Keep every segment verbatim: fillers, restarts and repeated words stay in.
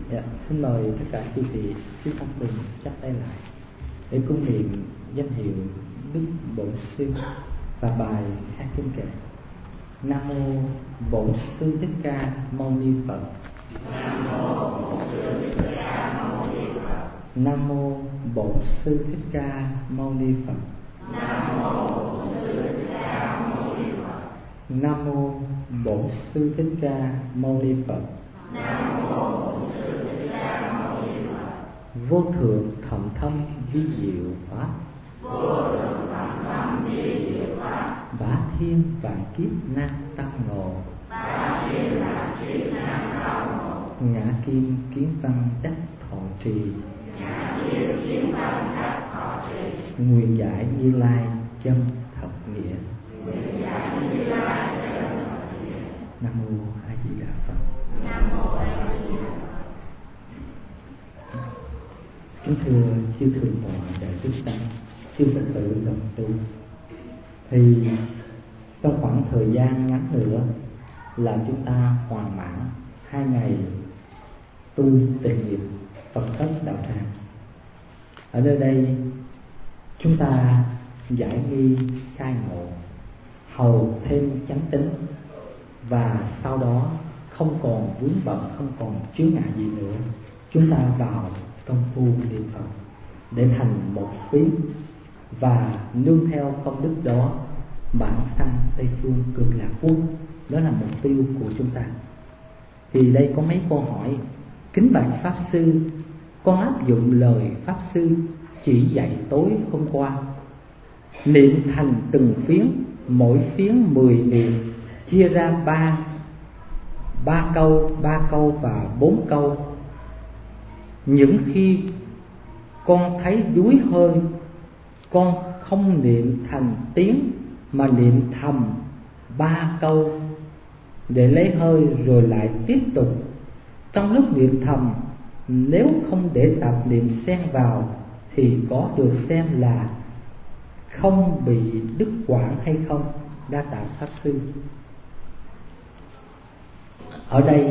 Dạ, xin mời tất cả quý vị chúng ta cùng chắp tay lại để cung niệm danh hiệu Đức Bổn Sư và bài hát kinh kệ. Nam mô Bổn Sư Thích Ca Mâu Ni Phật. Nam mô Bổn Sư Thích Ca Mâu Ni Phật. Nam mô Bổn Sư Thích Ca Mâu Ni Phật. Nam mô Bổn Sư Thích Ca Mâu Ni Phật. Nam mô Bổn Sư Thích Ca Mâu Ni Phật. Nam mô Bổn Sư Thích Ca Mâu Ni Phật. Vô thượng thậm thâm vi diệu pháp. Vô thượng thậm thâm vi diệu pháp. Bá thiên vạn kiếp nan tăng ngộ. Bá thiên vạn kiếp nan tăng ngộ. Ngã kim kiến văn đắc thọ trì. Ngã kim kiến văn đắc thọ trì. Nguyện giải Như Lai chân thật nghĩa. Nguyện giải Như Lai chân thật nghĩa. Nam mô A Di Đà Phật. Nam mô A Di Đà Phật. Kính thưa chư thượng tọa đại đức tăng, chư Phật tử đồng tu, thì trong khoảng thời gian ngắn nữa là chúng ta hoàn mãn hai ngày tu tịnh nghiệp Phật thất đạo tràng. Ở nơi đây chúng ta giải nghi khai ngộ, hầu thêm chánh tín, và sau đó không còn vướng bận, không còn chướng ngại gì nữa, chúng ta vào công phu niệm Phật để thành một phím, và nương theo công đức đó bản sanh Tây phương cực lạc quốc. Đó là mục tiêu của chúng ta. Thì đây có mấy câu hỏi. Kính bạch Pháp Sư, con áp dụng lời Pháp Sư chỉ dạy tối hôm qua, niệm thành từng phiến, mỗi phiến mười niệm, chia ra ba ba câu, ba câu và bốn câu. Những khi con thấy đuối hơi, con không niệm thành tiếng mà niệm thầm ba câu để lấy hơi rồi lại tiếp tục. Trong lúc niệm thầm, nếu không để tạp niệm xen vào thì có được xem là không bị đứt quãng hay không? Đa tạ Pháp Sư. Ở đây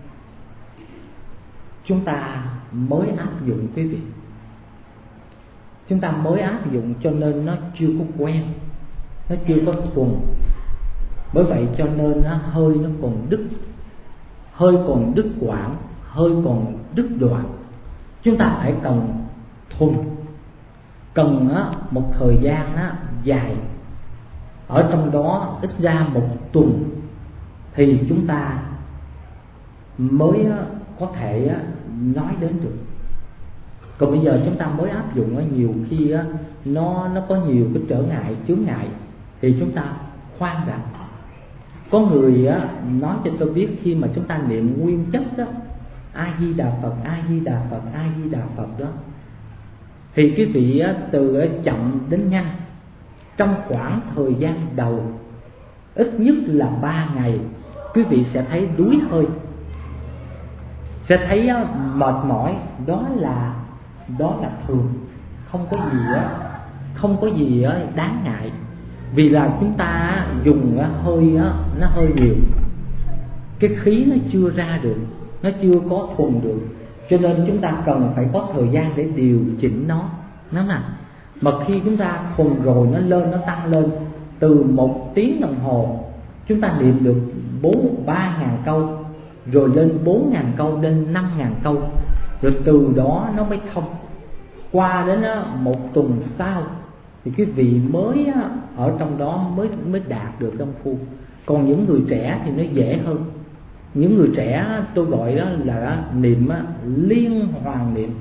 chúng ta mới áp dụng quý vị, chúng ta mới áp dụng cho nên nó chưa có quen, nó chưa có thuần. Bởi vậy cho nên nó hơi nó còn đứt, hơi còn đứt quãng, hơi còn đứt đoạn. Chúng ta phải cần thuần, cần một thời gian dài, ở trong đó ít ra một tuần thì chúng ta mới có thể nói đến được. Còn bây giờ chúng ta mới áp dụng, nhiều khi nó nó có nhiều cái trở ngại, chướng ngại, thì chúng ta khoan đã. Có người nói cho tôi biết, khi mà chúng ta niệm nguyên chất đó, A Di Đà Phật, A Di Đà Phật, A Di Đà Phật đó, thì quý vị từ chậm đến nhanh, trong khoảng thời gian đầu ít nhất là ba ngày, quý vị sẽ thấy đuối hơi, sẽ thấy mệt mỏi. Đó là đó là thường, không có gì không có gì đáng ngại, vì là chúng ta dùng hơi nó hơi nhiều, cái khí nó chưa ra được, nó chưa có thuần được, cho nên chúng ta cần phải có thời gian để điều chỉnh nó. Nó nè, mà khi chúng ta thuần rồi, nó lên, nó tăng lên. Từ một tiếng đồng hồ chúng ta niệm được bốn ba ngàn câu, rồi lên bốn ngàn câu, lên năm ngàn câu, rồi từ đó nó mới thông. Qua đến một tuần sau thì quý vị mới ở trong đó mới mới đạt được công phu. Còn những người trẻ thì nó dễ hơn. Những người trẻ tôi gọi đó là niệm liên hoàn niệm,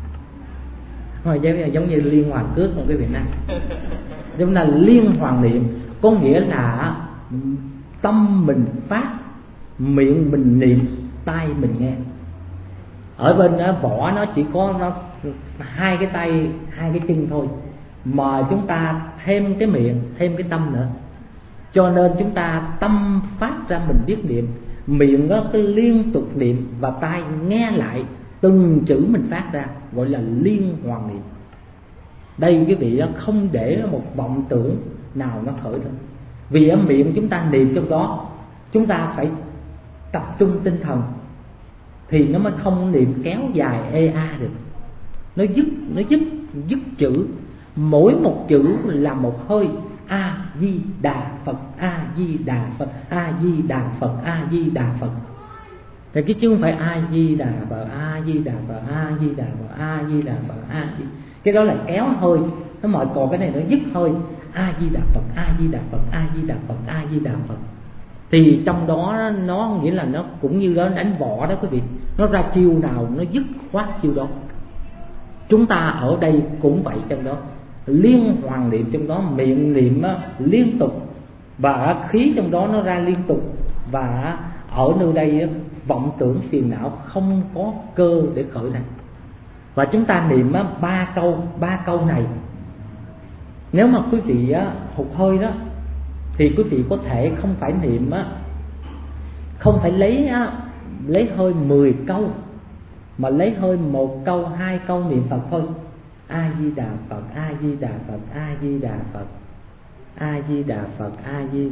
giống như liên hoàn cước của cái Việt Nam. Chúng ta liên hoàn niệm có nghĩa là tâm mình phát, miệng mình niệm, tai mình nghe. Ở bên võ nó chỉ có nó hai cái tay, hai cái chân thôi, mà chúng ta thêm cái miệng, thêm cái tâm nữa, cho nên chúng ta tâm phát ra mình biết niệm, miệng nó cứ liên tục niệm, và tai nghe lại từng chữ mình phát ra, gọi là liên hoàn niệm. Đây quý vị không để một vọng tưởng nào nó khởi lên, vì ở miệng chúng ta niệm trong đó, chúng ta phải tập trung tinh thần thì nó mới không niệm kéo dài ê a được. Nó dứt, nó dứt, dứt chữ. Mỗi một chữ là một hơi. A Di Đà Phật, A Di Đà Phật, A Di Đà Phật, A Di Đà Phật. Thì cái chứ không phải A Di Đà Phật, A Di Đà Phật, A Di Đà Phật, A Di Đà Phật, A Di. Cái đó là kéo hơi. Nó mời còn cái này nó dứt hơi. A Di Đà Phật, A Di Đà Phật, A Di Đà Phật, A Di Đà Phật. Thì trong đó nó nghĩa là nó cũng như đó đánh võ đó quý vị. Nó ra chiêu nào nó dứt khoát chiêu đó. Chúng ta ở đây cũng vậy, trong đó liên hoàn niệm, trong đó miệng niệm liên tục và khí trong đó nó ra liên tục. Và ở nơi đây vọng tưởng phiền não không có cơ để khởi ra. Và chúng ta niệm ba câu, ba câu này. Nếu mà quý vị hụt hơi đó thì quý vị có thể không phải niệm, không phải lấy lấy hơi mười câu, mà lấy hơi một câu, hai câu niệm Phật thôi. A Di Đà Phật, A Di Đà Phật, A Di Đà Phật, A Di Đà Phật, A Di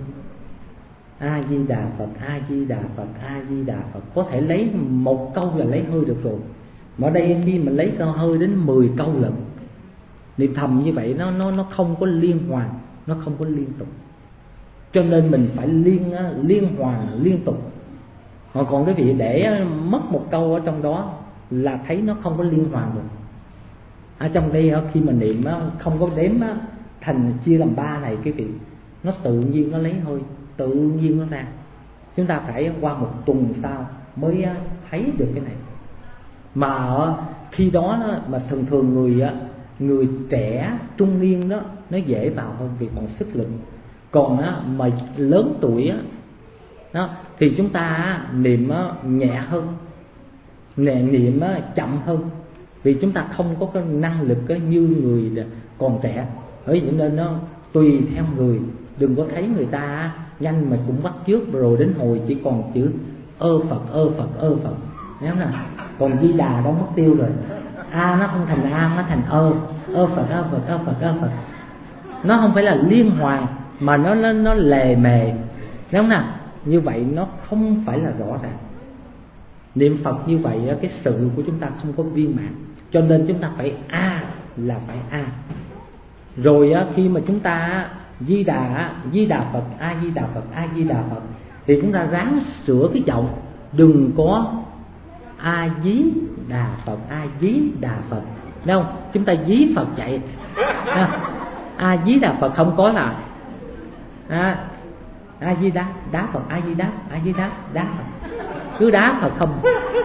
A Di Đà Phật, A Di Đà Phật, A Di Đà Phật. Có thể lấy một câu là lấy hơi được rồi. Mà ở đây khi mình lấy câu hơi đến mười câu lần. Niệm thầm như vậy nó nó nó không có liên hoàn, nó không có liên tục. Cho nên mình phải liên liên hoàn liên tục. Còn còn cái vị để mất một câu ở trong đó là thấy nó không có liên hoàn được. Ở trong đây khi mà niệm không có đếm thành chia làm ba này cái vị, nó tự nhiên nó lấy hơi, tự nhiên nó ra. Chúng ta phải qua một tuần sau mới thấy được cái này. Mà khi đó mà thường thường người người trẻ trung niên đó nó dễ vào hơn vì còn sức lực. Còn á, mà lớn tuổi á, đó, thì chúng ta niệm á, nhẹ hơn, nhẹ niệm á, chậm hơn. Vì chúng ta không có cái năng lực á, như người còn trẻ. Bởi vậy nên nó tùy theo người. Đừng có thấy người ta nhanh mà cũng bắt chước, rồi đến hồi chỉ còn chữ ơ Phật, ơ Phật, ơ Phật. Thấy không nào? Còn Di Đà đó mất tiêu rồi. A nó không thành A, nó thành ơ, ơ Phật, ơ Phật, ơ Phật, ơ Phật. Nó không phải là liên hoàn mà nó nó, nó lề mề. Thấy không nào? Như vậy nó không phải là rõ ràng. Niệm Phật như vậy cái sự của chúng ta không có viên mãn. Cho nên chúng ta phải A là phải A. Rồi khi mà chúng ta Di Đà, Di Đà Phật, A Di Đà Phật, A Di Đà Phật, thì chúng ta ráng sửa cái giọng. Đừng có A Dí Đà Phật, A Dí Đà Phật. Thấy không? Chúng ta dí Phật chạy. A Dí Đà Phật không có là à, A Di Đà, đá Phật, A Di Đà, A Di Đà, đá Phật. Cứ đá Phật không.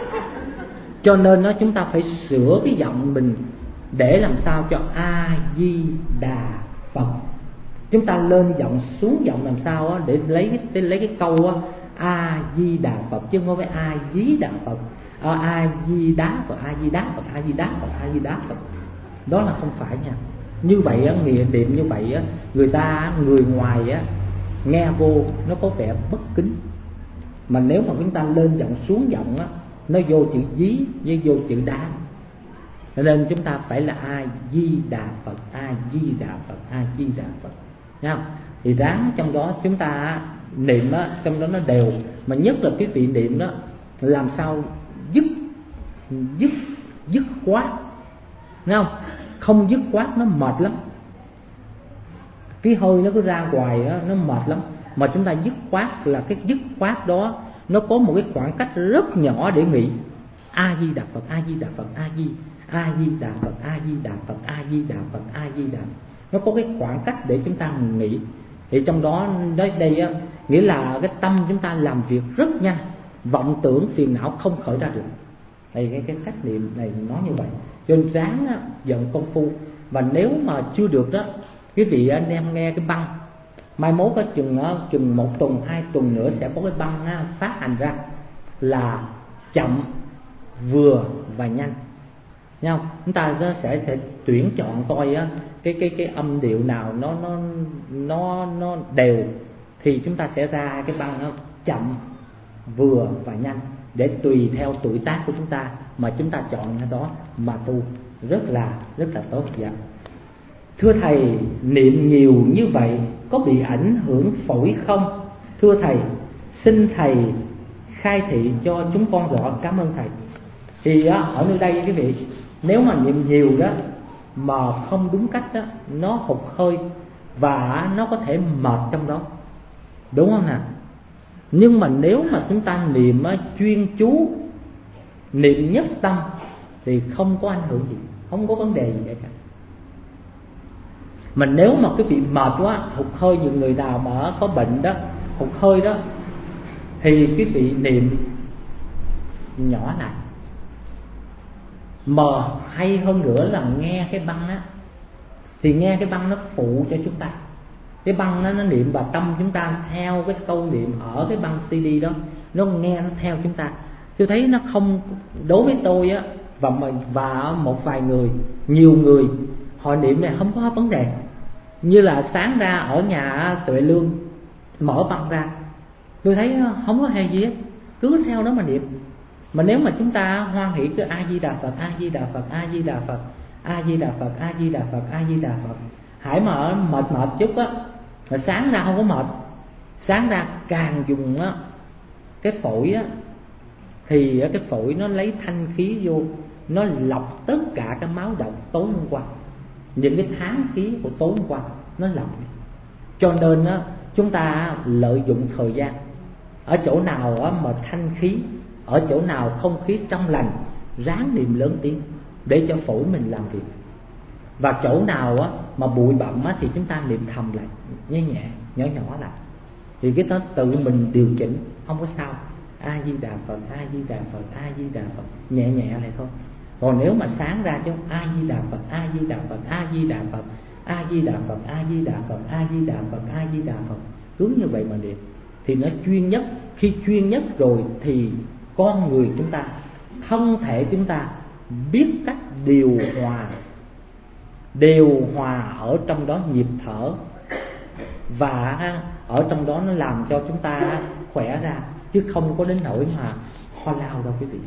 Cho nên nó chúng ta phải sửa cái giọng mình để làm sao cho A Di Đà Phật. Chúng ta lên giọng xuống giọng làm sao á, để lấy cái lấy cái câu á, A Di Đà Phật chứ không phải A Dí Đà Phật. A Di Đà Phật, A Di Đà Phật, A Di Đà Phật, A Di Đà Phật. Đó là không phải nha. Như vậy á, nghĩa niệm như vậy á, người ta người ngoài á nghe vô nó có vẻ bất kính. Mà nếu mà chúng ta lên giọng xuống giọng á, nó vô chữ dí với vô chữ đá. Nên chúng ta phải là A Di Đà Phật, A Di Đà Phật, A Di Đà Phật. Thấy không? Thì ráng trong đó chúng ta niệm á, trong đó nó đều. Mà nhất là cái vị niệm đó làm sao dứt dứt dứt khoát. Thấy không? Không dứt khoát nó mệt lắm. Cái hơi nó cứ ra hoài á, nó mệt lắm. Mà chúng ta dứt khoát là cái dứt khoát đó nó có một cái khoảng cách rất nhỏ để nghỉ. A Di Đà Phật, A Di Đà Phật, A Di A Di Đà Phật, A Di Đà Phật, A Di Đà Phật, A Di Đà. Nó có cái khoảng cách để chúng ta nghỉ. Thì trong đó đây, đây á, nghĩa là cái tâm chúng ta làm việc rất nhanh, vọng tưởng phiền não không khởi ra được. Thì cái, cái cách niệm này nói như vậy. Cho nên ráng á, dần công phu. Và nếu mà chưa được đó, quý vị anh em nghe cái băng, mai mốt có chừng chừng một tuần hai tuần nữa sẽ có cái băng á, phát hành ra là chậm, vừa và nhanh. Thấy không? Chúng ta sẽ sẽ tuyển chọn coi á, cái cái cái âm điệu nào nó nó nó nó đều thì chúng ta sẽ ra cái băng đó, chậm, vừa và nhanh, để tùy theo tuổi tác của chúng ta mà chúng ta chọn cái đó mà tu rất là rất là tốt. Dạ. Thưa thầy, niệm nhiều như vậy có bị ảnh hưởng phổi không? Thưa thầy, xin thầy khai thị cho chúng con rõ. Cảm ơn thầy. Thì á, ở nơi đây quý vị, nếu mà niệm nhiều đó mà không đúng cách đó, nó hụt hơi và nó có thể mệt trong đó, đúng không nào? Nhưng mà nếu mà chúng ta niệm á, chuyên chú, niệm nhất tâm thì không có ảnh hưởng gì, không có vấn đề gì cả. Mà nếu mà cái vị mệt quá, hụt hơi, nhiều người nào mà có bệnh đó, hụt hơi đó, thì cái vị niệm nhỏ lại. Mà hay hơn nữa là nghe cái băng á, thì nghe cái băng nó phụ cho chúng ta. Cái băng nó, nó niệm và tâm chúng ta theo cái câu niệm ở cái băng xê đê đó, nó nghe nó theo chúng ta. Tôi thấy nó không, đối với tôi á, và và một vài người, nhiều người họ niệm này không có vấn đề. Như là sáng ra ở nhà Tuệ Lương mở băng ra, tôi thấy không có hề gì hết, cứ theo đó mà niệm. Mà nếu mà chúng ta hoan hỷ cứ A Di Đà Phật, A Di Đà Phật, A Di Đà Phật, A Di Đà Phật, A Di Đà Phật, A Di Đà Phật, hãy mà mệt mệt chút á, mà sáng ra không có mệt, sáng ra càng dùng á cái phổi á, thì cái phổi nó lấy thanh khí vô, nó lọc tất cả cái máu độc tối hôm qua, những cái tháng khí của tối hôm qua nó lọc. Cho nên á, chúng ta lợi dụng thời gian, ở chỗ nào á mà thanh khí, ở chỗ nào không khí trong lành, ráng niệm lớn tiếng để cho phổi mình làm việc. Và chỗ nào á mà bụi bặm á thì chúng ta niệm thầm lại, nhẹ nhẹ, nhỏ nhỏ lại, thì cái đó tự mình điều chỉnh, không có sao. A Di Đà Phật, A Di Đà Phật, A Di Đà Phật, nhẹ nhẹ lại thôi. Còn nếu mà sáng ra chứ A Di Đà Phật, A Di Đà Phật, A Di Đà Phật, A Di Đà Phật, A Di Đà Phật, A Di Đà Phật, A Di Đà Phật, cứ như vậy mà niệm thì nó chuyên nhất. Khi chuyên nhất rồi thì con người chúng ta, thân thể chúng ta biết cách điều hòa, điều hòa ở trong đó nhịp thở, và ở trong đó nó làm cho chúng ta khỏe ra, chứ không có đến nỗi mà ho lao đâu quý vị.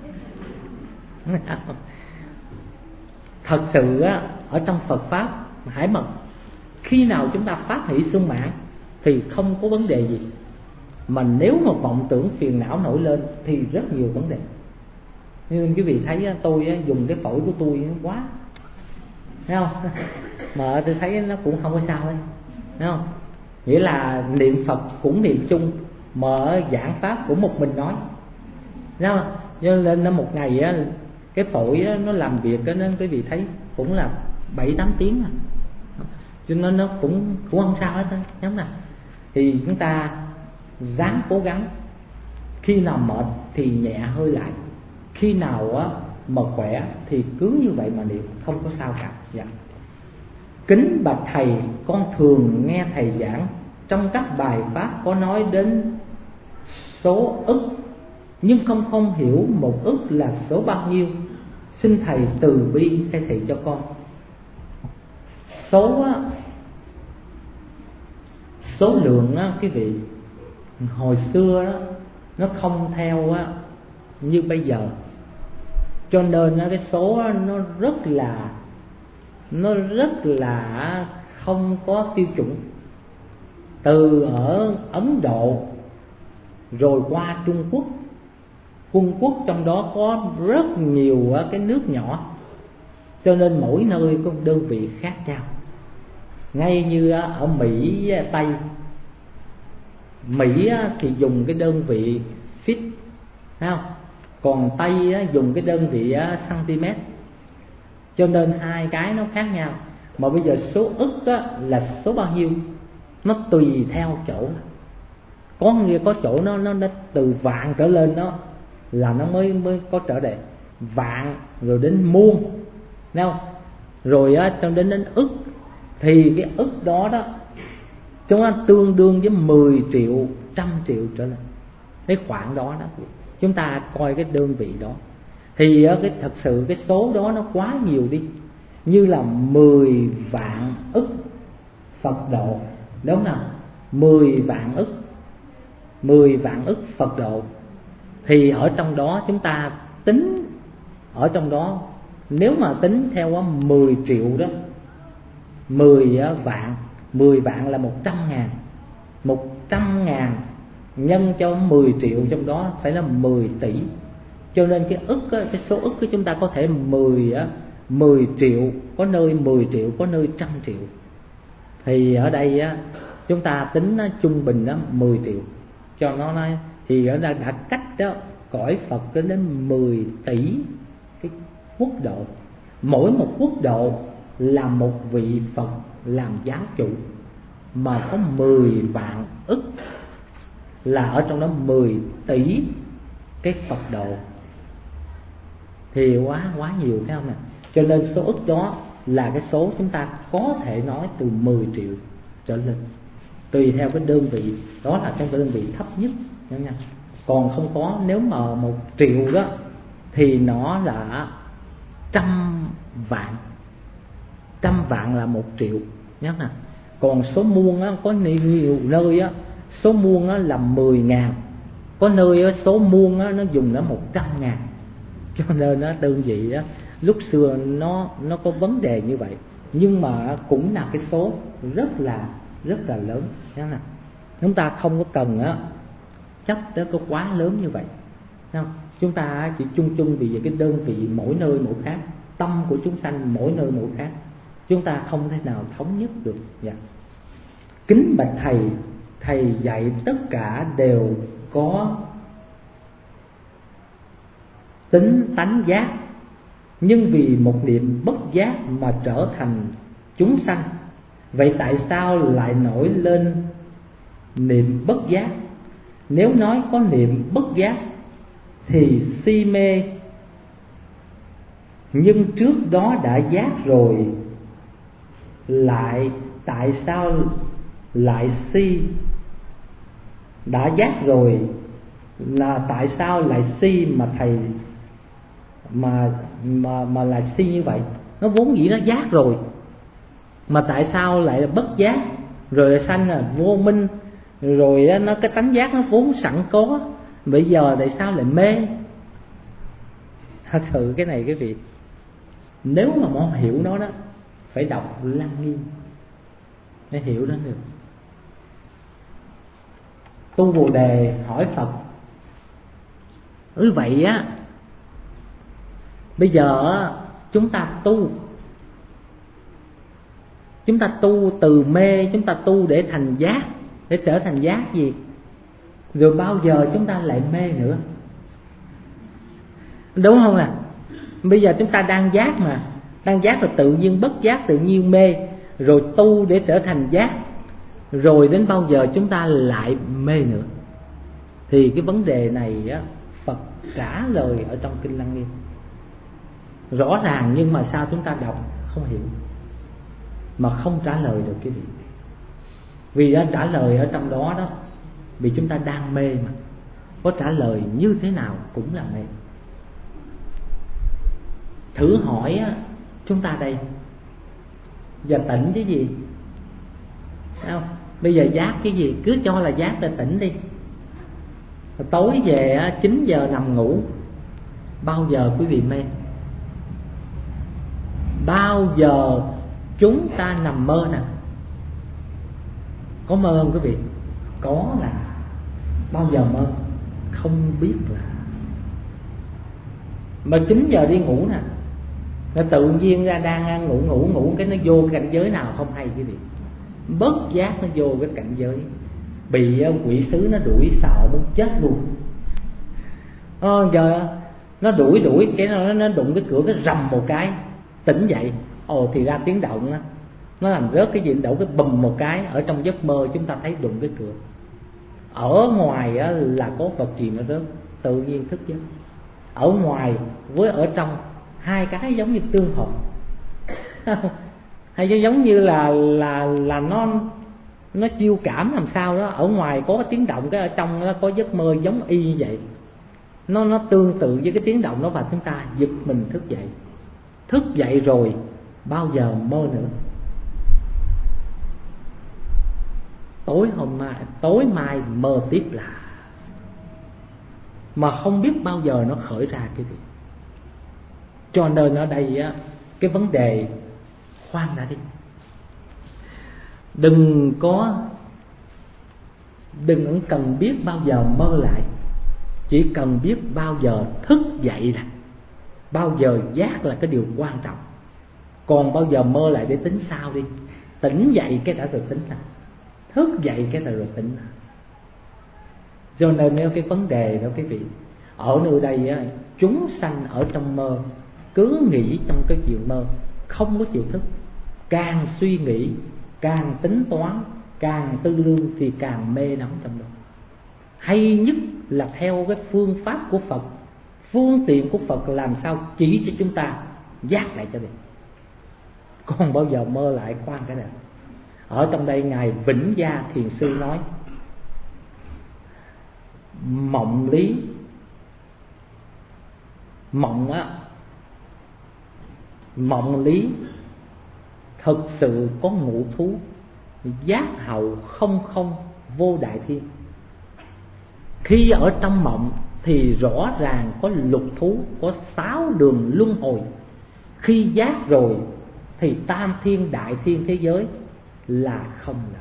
Thật sự á, ở trong Phật pháp Hải Mật, khi nào chúng ta phát hỷ sung mãn thì không có vấn đề gì. Mà nếu mà vọng tưởng phiền não nổi lên thì rất nhiều vấn đề. Nhưng quý vị thấy tôi dùng cái phổi của tôi quá, thấy không? Mà tôi thấy nó cũng không có sao hết, thấy không? Nghĩa là niệm Phật cũng niệm chung, mà giảng pháp cũng một mình nói, thấy không? Cho nên nó một ngày á, cái phổi á, nó làm việc á, nên quý vị thấy cũng là bảy tám tiếng à. Cho nên nó cũng cũng không sao hết, đúng không? Thì chúng ta ráng cố gắng, khi nào mệt thì nhẹ hơi lại, khi nào á mà khỏe thì cứ như vậy mà niệm, không có sao cả. Dạ. Kính bạch thầy, con thường nghe thầy giảng, trong các bài pháp có nói đến số ức, nhưng không không hiểu một ức là số bao nhiêu. Xin thầy từ bi khai thị cho con. Số á, số lượng á quý vị, hồi xưa đó nó không theo á như bây giờ, cho nên á, cái số á, nó rất là nó rất là không có tiêu chuẩn. Từ ở Ấn Độ rồi qua Trung Quốc, Quân Quốc trong đó có rất nhiều á, cái nước nhỏ, cho nên mỗi nơi có đơn vị khác nhau. Ngay như ở Mỹ Tây, Mỹ thì dùng cái đơn vị feet, thấy không? Còn Tây dùng cái đơn vị cm, cho nên hai cái nó khác nhau. Mà bây giờ số ức là số bao nhiêu, nó tùy theo chỗ. Có nghĩa có chỗ nó nó, nó từ vạn trở lên đó là nó mới mới có trở đề vạn, rồi đến muôn, thấy không? Rồi á cho đến đến ức, thì cái ức đó đó chúng ta tương đương với mười triệu, trăm triệu trở lên. Cái khoảng đó đó chúng ta coi cái đơn vị đó, thì cái thật sự cái số đó nó quá nhiều đi, như là mười vạn ức Phật độ, đúng không nào? Mười vạn ức, mười vạn ức Phật độ, thì ở trong đó chúng ta tính, ở trong đó nếu mà tính theo mười triệu đó, mười vạn, mười vạn là một trăm ngàn, một trăm ngàn nhân cho mười triệu, trong đó phải là mười tỷ. Cho nên cái ức á, cái số ức của chúng ta có thể mười á, mười triệu, có nơi mười triệu, có nơi trăm triệu. Thì ở đây á, chúng ta tính á, trung bình á, mười triệu cho nó nói, thì ở đây đã cách đó cõi Phật đến mười tỷ cái quốc độ. Mỗi một quốc độ là một vị Phật làm giáo chủ, mà có mười vạn ức là ở trong đó mười tỷ cái Phật độ. Thì quá quá nhiều phải không nè? Cho nên số ức đó là cái số chúng ta có thể nói từ mười triệu trở lên, tùy theo cái đơn vị. Đó là trong cái đơn vị thấp nhất nha. Còn không có, nếu mà một triệu đó thì nó là trăm vạn. Trăm vạn là một triệu nhớ nè. Còn số muôn á, có nhiều nơi á, số muôn á là mười ngàn, có nơi á, số muôn á, nó dùng nó một trăm ngàn. Cho nên á, đơn vị á, lúc xưa nó nó có vấn đề như vậy, nhưng mà cũng là cái số rất là rất là lớn nhớ nè. Chúng ta không có cần á chấp nó có quá lớn như vậy, không? Chúng ta chỉ chung chung vì cái đơn vị mỗi nơi mỗi khác, tâm của chúng sanh mỗi nơi mỗi khác, chúng ta không thể nào thống nhất được. Dạ. Kính bạch thầy, thầy dạy tất cả đều có tính tánh giác, nhưng vì một niệm bất giác mà trở thành chúng sanh. Vậy tại sao lại nổi lên niệm bất giác? Nếu nói có niệm bất giác thì si mê, nhưng trước đó đã giác rồi, lại tại sao lại si? Đã giác rồi là tại sao lại si mà thầy mà mà mà lại si như vậy? Nó vốn dĩ nó giác rồi, mà tại sao lại là bất giác, rồi là sanh là vô minh, rồi nó cái tánh giác nó vốn sẵn có, bây giờ tại sao lại mê? Thật sự cái này cái vị, nếu mà muốn hiểu nó đó phải đọc Lăng Nghiêm để hiểu nó được. Tu Bồ Đề hỏi Phật: Ừ vậy á, bây giờ chúng ta tu, chúng ta tu từ mê, chúng ta tu để thành giác, để trở thành giác gì? Rồi bao giờ chúng ta lại mê nữa? Đúng không ạ? À? Bây giờ chúng ta đang giác mà, đang giác rồi tự nhiên bất giác, tự nhiên mê, rồi tu để trở thành giác, rồi đến bao giờ chúng ta lại mê nữa? Thì cái vấn đề này á, Phật trả lời ở trong Kinh Lăng Nghiêm rõ ràng, nhưng mà sao chúng ta đọc không hiểu, mà không trả lời được cái gì. Vì đã trả lời ở trong đó đó, vì chúng ta đang mê mà, có trả lời như thế nào cũng là mê. Thử hỏi á, chúng ta đây giờ tỉnh cái gì? Không? Bây giờ giác cái gì? Cứ cho là giác là tỉnh đi. Tối về á, chín giờ nằm ngủ, bao giờ quý vị mê? Bao giờ chúng ta nằm mơ nè? Có mơ không quý vị? Có là bao giờ mơ? Không biết là. Mà chín giờ đi ngủ nè, nó tự nhiên ra đang ngủ ngủ ngủ cái nó vô cảnh giới nào không hay quý vị. Bất giác nó vô cái cảnh giới, bị quỷ sứ nó đuổi sợ muốn chết luôn. Ờ, giờ nó đuổi đuổi cái nó nó đụng cái cửa cái rầm một cái, tỉnh dậy. Ồ thì ra tiếng động á, nó làm rớt cái gì đổ cái bùm một cái. Ở trong giấc mơ chúng ta thấy đụng cái cửa, ở ngoài á, là có vật gì nó rớt, tự nhiên thức giấc. Ở ngoài với ở trong hai cái giống như tương hợp hay giống như là là là nó nó chiêu cảm làm sao đó. Ở ngoài có cái tiếng động, cái ở trong nó có giấc mơ giống y như vậy. Nó nó tương tự với cái tiếng động đó, và chúng ta giật mình thức dậy. Thức dậy rồi bao giờ mơ nữa? Tối hôm mai, tối mai mơ tiếp là, mà không biết bao giờ nó khởi ra cái gì. Cho nên ở đây á, cái vấn đề khoan đã đi, đừng có đừng cần biết bao giờ mơ lại. Chỉ cần biết bao giờ thức dậy là bao giờ giác là cái điều quan trọng. Còn bao giờ mơ lại để tính sao đi. Tỉnh dậy cái đã rồi tính là, thức dậy cái đã rồi tính là. Cho nên cái vấn đề đó quý vị, ở nơi đây á, chúng sanh ở trong mơ cứ nghĩ trong cái chuyện mơ, không có chịu thức. Càng suy nghĩ, càng tính toán, càng tư lương thì càng mê đắm trong đó. Hay nhất là theo cái phương pháp của Phật, phương tiện của Phật làm sao chỉ cho chúng ta giác lại cho được. Còn bao giờ mơ lại khoan cái này. Ở trong đây Ngài Vĩnh Gia Thiền Sư nói, mộng lý, mộng á, mộng lý thực sự có ngũ thú, giác hậu không không vô đại thiên. Khi ở trong mộng thì rõ ràng có lục thú, có sáu đường luân hồi. Khi giác rồi thì tam thiên đại thiên thế giới là không là.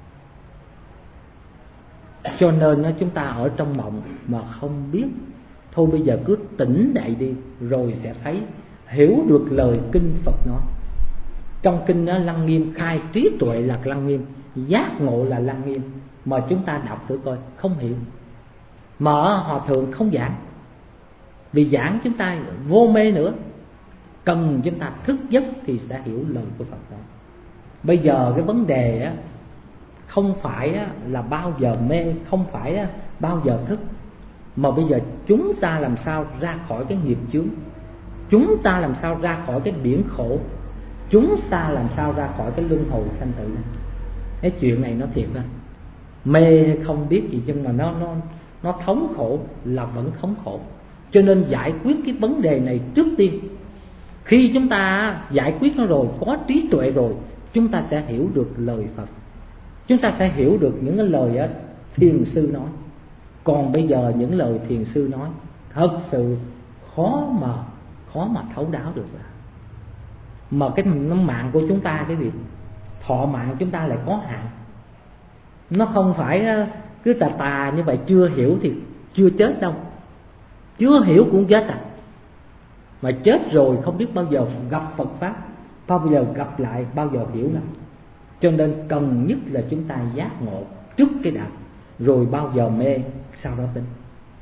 Cho nên chúng ta ở trong mộng mà không biết, thôi bây giờ cứ tỉnh dậy đi rồi sẽ thấy, hiểu được lời kinh Phật nói. Trong kinh đó Lăng Nghiêm khai trí tuệ là Lăng Nghiêm, giác ngộ là Lăng Nghiêm, mà chúng ta đọc thử coi không hiểu. Mà Hòa Thượng không giảng, vì giảng chúng ta vô mê nữa. Cần chúng ta thức giấc thì sẽ hiểu lời của Phật đó. Bây giờ cái vấn đề á, không phải á, là bao giờ mê, không phải á, bao giờ thức, mà bây giờ chúng ta làm sao ra khỏi cái nghiệp chướng, chúng ta làm sao ra khỏi cái biển khổ, chúng ta làm sao ra khỏi cái luân hồi sanh tử này. Cái chuyện này nó thiệt đó, mê không biết gì nhưng mà nó nó nó thống khổ là vẫn thống khổ. Cho nên giải quyết cái vấn đề này trước tiên. Khi chúng ta giải quyết nó rồi, có trí tuệ rồi, chúng ta sẽ hiểu được lời Phật, chúng ta sẽ hiểu được những cái lời đó, thiền sư nói. Còn bây giờ những lời thiền sư nói thật sự khó mà khó mà thấu đáo được. Mà cái mạng của chúng ta, cái gì thọ mạng chúng ta lại có hạn. Nó không phải cứ tà tà như vậy, chưa hiểu thì chưa chết đâu. Chưa hiểu cũng chết à. Mà chết rồi không biết bao giờ gặp Phật Pháp, bao giờ gặp lại, bao giờ hiểu lại. Cho nên cần nhất là chúng ta giác ngộ trước cái đạo, rồi bao giờ mê sau đó tính.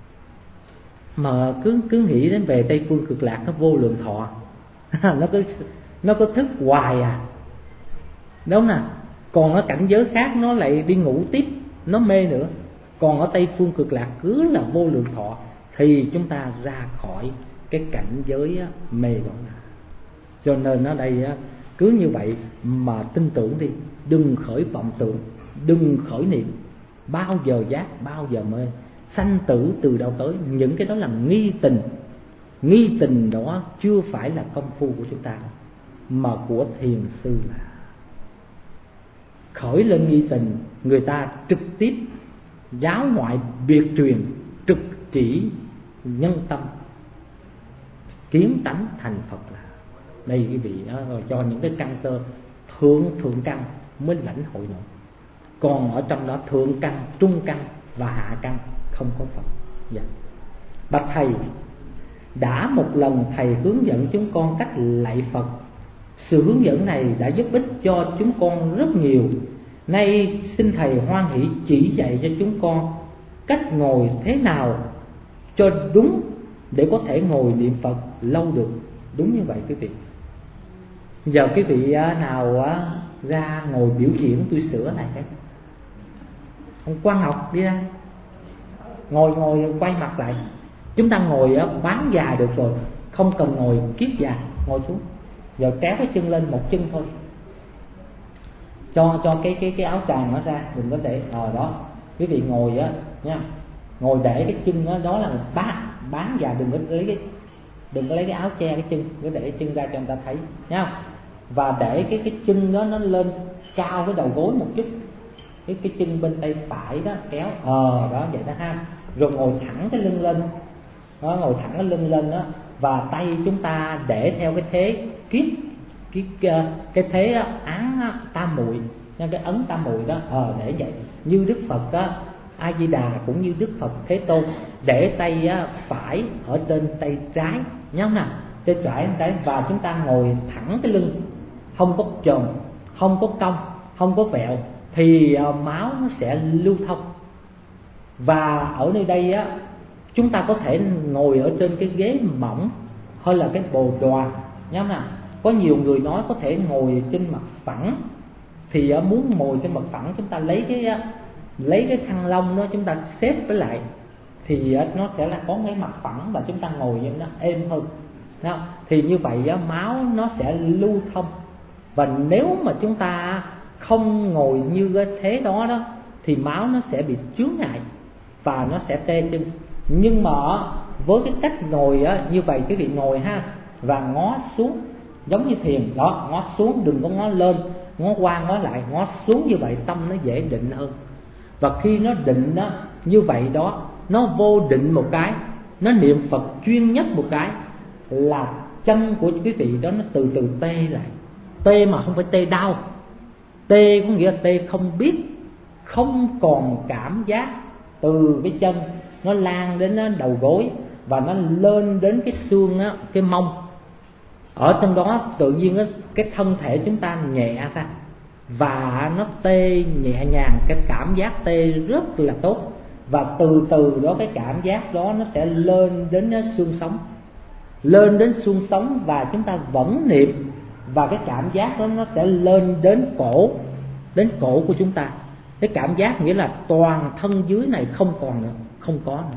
Mà cứ cứ nghĩ đến về Tây Phương Cực Lạc nó vô lượng thọ, nó cứ nó có thức hoài à, đúng nè. Còn ở cảnh giới khác nó lại đi ngủ tiếp, nó mê nữa. Còn ở Tây Phương Cực Lạc cứ là vô lượng thọ, thì chúng ta ra khỏi cái cảnh giới mê đó. Cho nên ở đây cứ như vậy mà tin tưởng đi, đừng khởi vọng tưởng, đừng khởi niệm bao giờ giác, bao giờ mê. Sanh tử từ đâu tới, những cái đó là nghi tình. Nghi tình đó chưa phải là công phu của chúng ta, mà của thiền sư là. Khởi lên nghi tình, người ta trực tiếp giáo ngoại biệt truyền, trực chỉ nhân tâm, kiến tánh thành Phật là. Đây quý vị đó, rồi cho những cái căn cơ thượng thượng căn mới lãnh hội nổi. Còn ở trong đó thượng căn, trung căn và hạ căn không có Phật. Dạ. Bạch thầy, đã một lần thầy hướng dẫn chúng con cách lạy Phật. Sự hướng dẫn này đã giúp ích cho chúng con rất nhiều. Nay xin thầy hoan hỷ chỉ dạy cho chúng con cách ngồi thế nào cho đúng để có thể ngồi niệm Phật lâu được. Đúng như vậy quý vị. Giờ quý vị nào ra ngồi biểu diễn tôi sửa này cái. Ông Quang Học đi ra, ngồi ngồi quay mặt lại. Chúng ta ngồi bán già được rồi, không cần ngồi kiết già, ngồi xuống. Giờ kéo cái chân lên một chân thôi, cho cho cái cái cái áo choàng nó ra, đừng có để ờ đó. Quý vị ngồi á nha, ngồi để cái chân đó, đó là bán bán già, đừng có lấy cái đừng có lấy cái áo che cái chân, cứ để cái chân ra cho người ta thấy nha. Và để cái cái chân đó nó lên cao cái đầu gối một chút, cái cái chân bên tay phải đó kéo ờ đó vậy đó ha. Rồi ngồi thẳng cái lưng lên đó, ngồi thẳng cái lưng lên đó, và tay chúng ta để theo cái thế kiết cái cái thế án tam muội, cái ấn tam muội đó ờ để vậy. Như Đức Phật đó A Di Đà cũng như Đức Phật Thế Tôn, để tay á, phải ở trên tay trái, nhớ không nào, tay phải trái, và chúng ta ngồi thẳng cái lưng, không có chồm, không có cong, không có vẹo, thì uh, máu nó sẽ lưu thông. Và ở nơi đây á, chúng ta có thể ngồi ở trên cái ghế mỏng hay là cái bồ đoàn, nhớ không nào. Có nhiều người nói có thể ngồi trên mặt phẳng, thì uh, muốn ngồi trên mặt phẳng, chúng ta lấy cái uh, lấy cái khăn lông đó chúng ta xếp với lại, thì uh, nó sẽ là có cái mặt phẳng và chúng ta ngồi như nó êm hơn. Đó. Thì như vậy uh, máu nó sẽ lưu thông. Và nếu mà chúng ta không ngồi như thế đó đó, thì máu nó sẽ bị chướng ngại và nó sẽ tê chân. Nhưng mà với cái cách ngồi á, như vậy quý vị ngồi ha, và ngó xuống giống như thiền đó, ngó xuống, đừng có ngó lên, ngó qua ngó lại, ngó xuống, như vậy tâm nó dễ định hơn. Và khi nó định đó, như vậy đó, nó vô định một cái, nó niệm Phật chuyên nhất một cái, là chân của quý vị đó nó từ từ tê lại. Tê mà không phải tê đau, tê có nghĩa là tê không biết, không còn cảm giác. Từ cái chân nó lan đến đầu gối và nó lên đến cái xương á, cái mông. Ở trong đó tự nhiên á, cái thân thể chúng ta nhẹ ra và nó tê nhẹ nhàng, cái cảm giác tê rất là tốt. Và từ từ đó cái cảm giác đó nó sẽ lên đến xương sống, lên đến xương sống, và chúng ta vẫn niệm, và cái cảm giác đó nó sẽ lên đến cổ, đến cổ của chúng ta. Cái cảm giác nghĩa là toàn thân dưới này không còn nữa, không có nữa.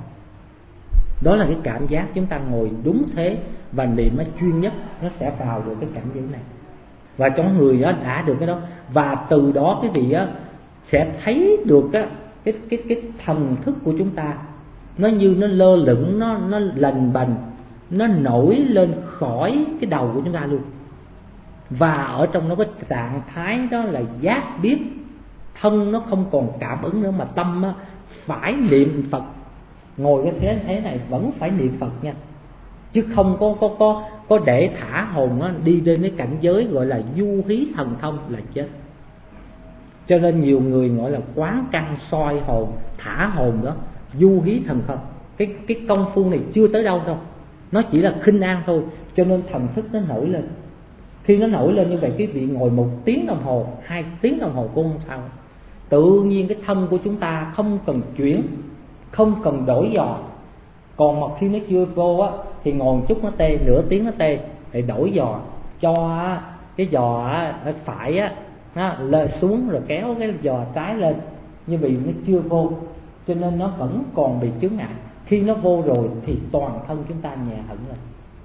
Đó là cái cảm giác chúng ta ngồi đúng thế và niệm nó chuyên nhất, nó sẽ vào được cái cảnh giới này. Và trong người đó đã được cái đó, và từ đó cái vị á sẽ thấy được á, cái cái cái thần thức của chúng ta nó như nó lơ lửng, nó nó lềnh bềnh, nó nổi lên khỏi cái đầu của chúng ta luôn. Và ở trong nó cái trạng thái đó là giác biết, thân nó không còn cảm ứng nữa, mà tâm á, phải niệm Phật. Ngồi cái thế thế này vẫn phải niệm Phật nha, chứ không có có có có để thả hồn á, đi đến cái cảnh giới gọi là du hí thần thông là chết. Cho nên nhiều người gọi là quán căn soi hồn, thả hồn đó, du hí thần thông. Cái cái công phu này chưa tới đâu đâu, nó chỉ là khinh an thôi. Cho nên thần thức nó nổi lên. Khi nó nổi lên như vậy, quý vị ngồi một tiếng đồng hồ, hai tiếng đồng hồ cũng không sao. Tự nhiên cái thân của chúng ta không cần chuyển, không cần đổi giò. Còn mà khi nó chưa vô á, thì ngồi một chút nó tê, nửa tiếng nó tê, thì đổi giò, cho cái giò phải á nó lên xuống, rồi kéo cái giò trái lên. Như vậy nó chưa vô, cho nên nó vẫn còn bị chướng ngại. Khi nó vô rồi thì toàn thân chúng ta nhẹ hẳn lên.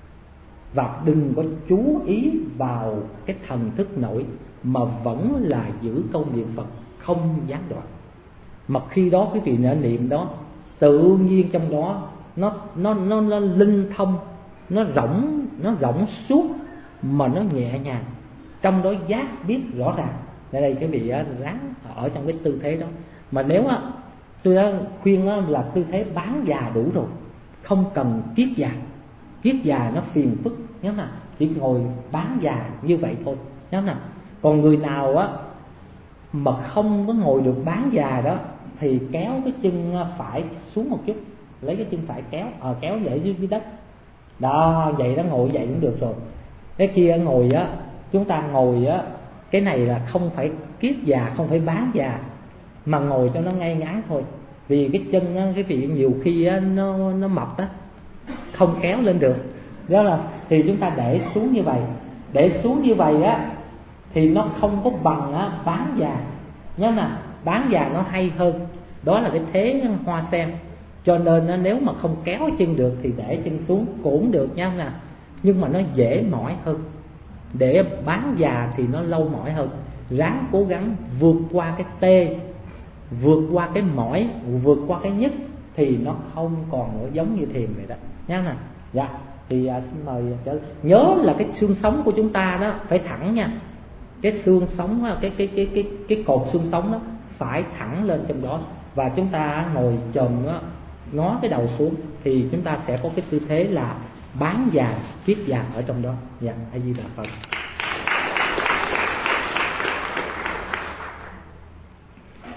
Và đừng có chú ý vào cái thần thức nổi, mà vẫn là giữ câu niệm Phật không gián đoạn. Mà khi đó quý vị niệm đó, tự nhiên trong đó nó nó nó nó linh thông, nó rỗng nó rỗng suốt, mà nó nhẹ nhàng, trong đó giác biết rõ ràng. Ở đây cái vị ráng ở trong cái tư thế đó. Mà nếu á, tôi đã khuyên đó là tư thế bán già đủ rồi, không cần kiết già. Kiết già nó phiền phức, nhớ nào, chỉ ngồi bán già như vậy thôi, nhớ nào. Còn người nào á mà không có ngồi được bán già đó, thì kéo cái chân phải xuống một chút, lấy cái chân phải kéo, ờ à, kéo vậy dưới dưới đất đó, vậy đó, ngồi vậy cũng được rồi. Cái kia ngồi á, chúng ta ngồi á, cái này là không phải kiết già, không phải bán già, mà ngồi cho nó ngay ngắn thôi. Vì cái chân á, cái vị nhiều khi á, nó nó mập á, không kéo lên được. Đó là thì chúng ta để xuống như vậy, để xuống như vậy á, thì nó không có bằng á, bán già. Nhớ nè, bán già nó hay hơn. Đó là cái thế hoa sen. Cho nên á, nếu mà không kéo chân được thì để chân xuống cũng được nha nè, nhưng mà nó dễ mỏi hơn. Để bán già thì nó lâu mỏi hơn. Ráng cố gắng vượt qua cái tê, vượt qua cái mỏi, vượt qua cái nhức, thì nó không còn nữa, giống như thiền vậy đó nha nè. Dạ thì à, xin mời trở. Nhớ là cái xương sống của chúng ta đó phải thẳng nha. Cái xương sống, cái cái cái cái cái cột xương sống đó phải thẳng lên trong đó, và chúng ta ngồi chồm đó, ngó cái đầu xuống, thì chúng ta sẽ có cái tư thế là bán già, kiết già ở trong đó. Dạ, A Di Đà Phật.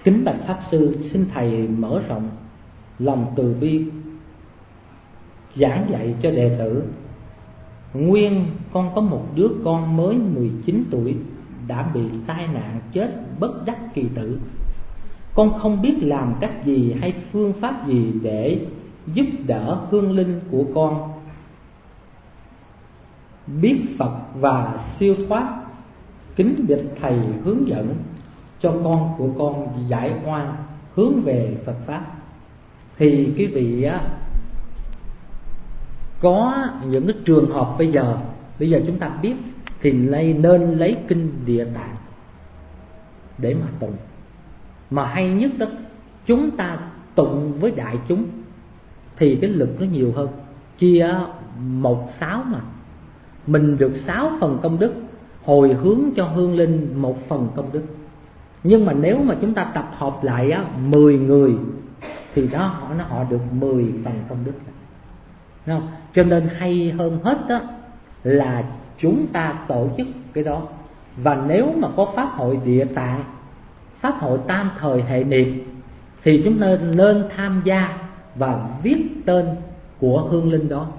Kính bạch Pháp Sư, xin Thầy mở rộng lòng từ bi giảng dạy cho đệ tử. Nguyên con có một đứa con mới mười chín tuổi đã bị tai nạn chết bất đắc kỳ tử. Con không biết làm cách gì hay phương pháp gì để giúp đỡ hương linh của con biết Phật và siêu thoát. Kính bạch Thầy hướng dẫn cho con của con giải oan hướng về Phật Pháp. Thì quý vị á, có những cái trường hợp bây giờ bây giờ chúng ta biết thì nên lấy kinh Địa Tạng để mà tụng. Mà hay nhất đó, chúng ta tụng với đại chúng thì cái lực nó nhiều hơn. Chia một sáu mà mình được sáu phần công đức, hồi hướng cho hương linh một phần công đức. Nhưng mà nếu mà chúng ta tập hợp lại á, mười người thì đó họ nó họ được mười phần công đức. Đúng không? Cho nên hay hơn hết đó là chúng ta tổ chức cái đó. Và nếu mà có pháp hội Địa Tạng, pháp hội tam thời hệ niệm thì chúng ta nên tham gia và viết tên của hương linh đó.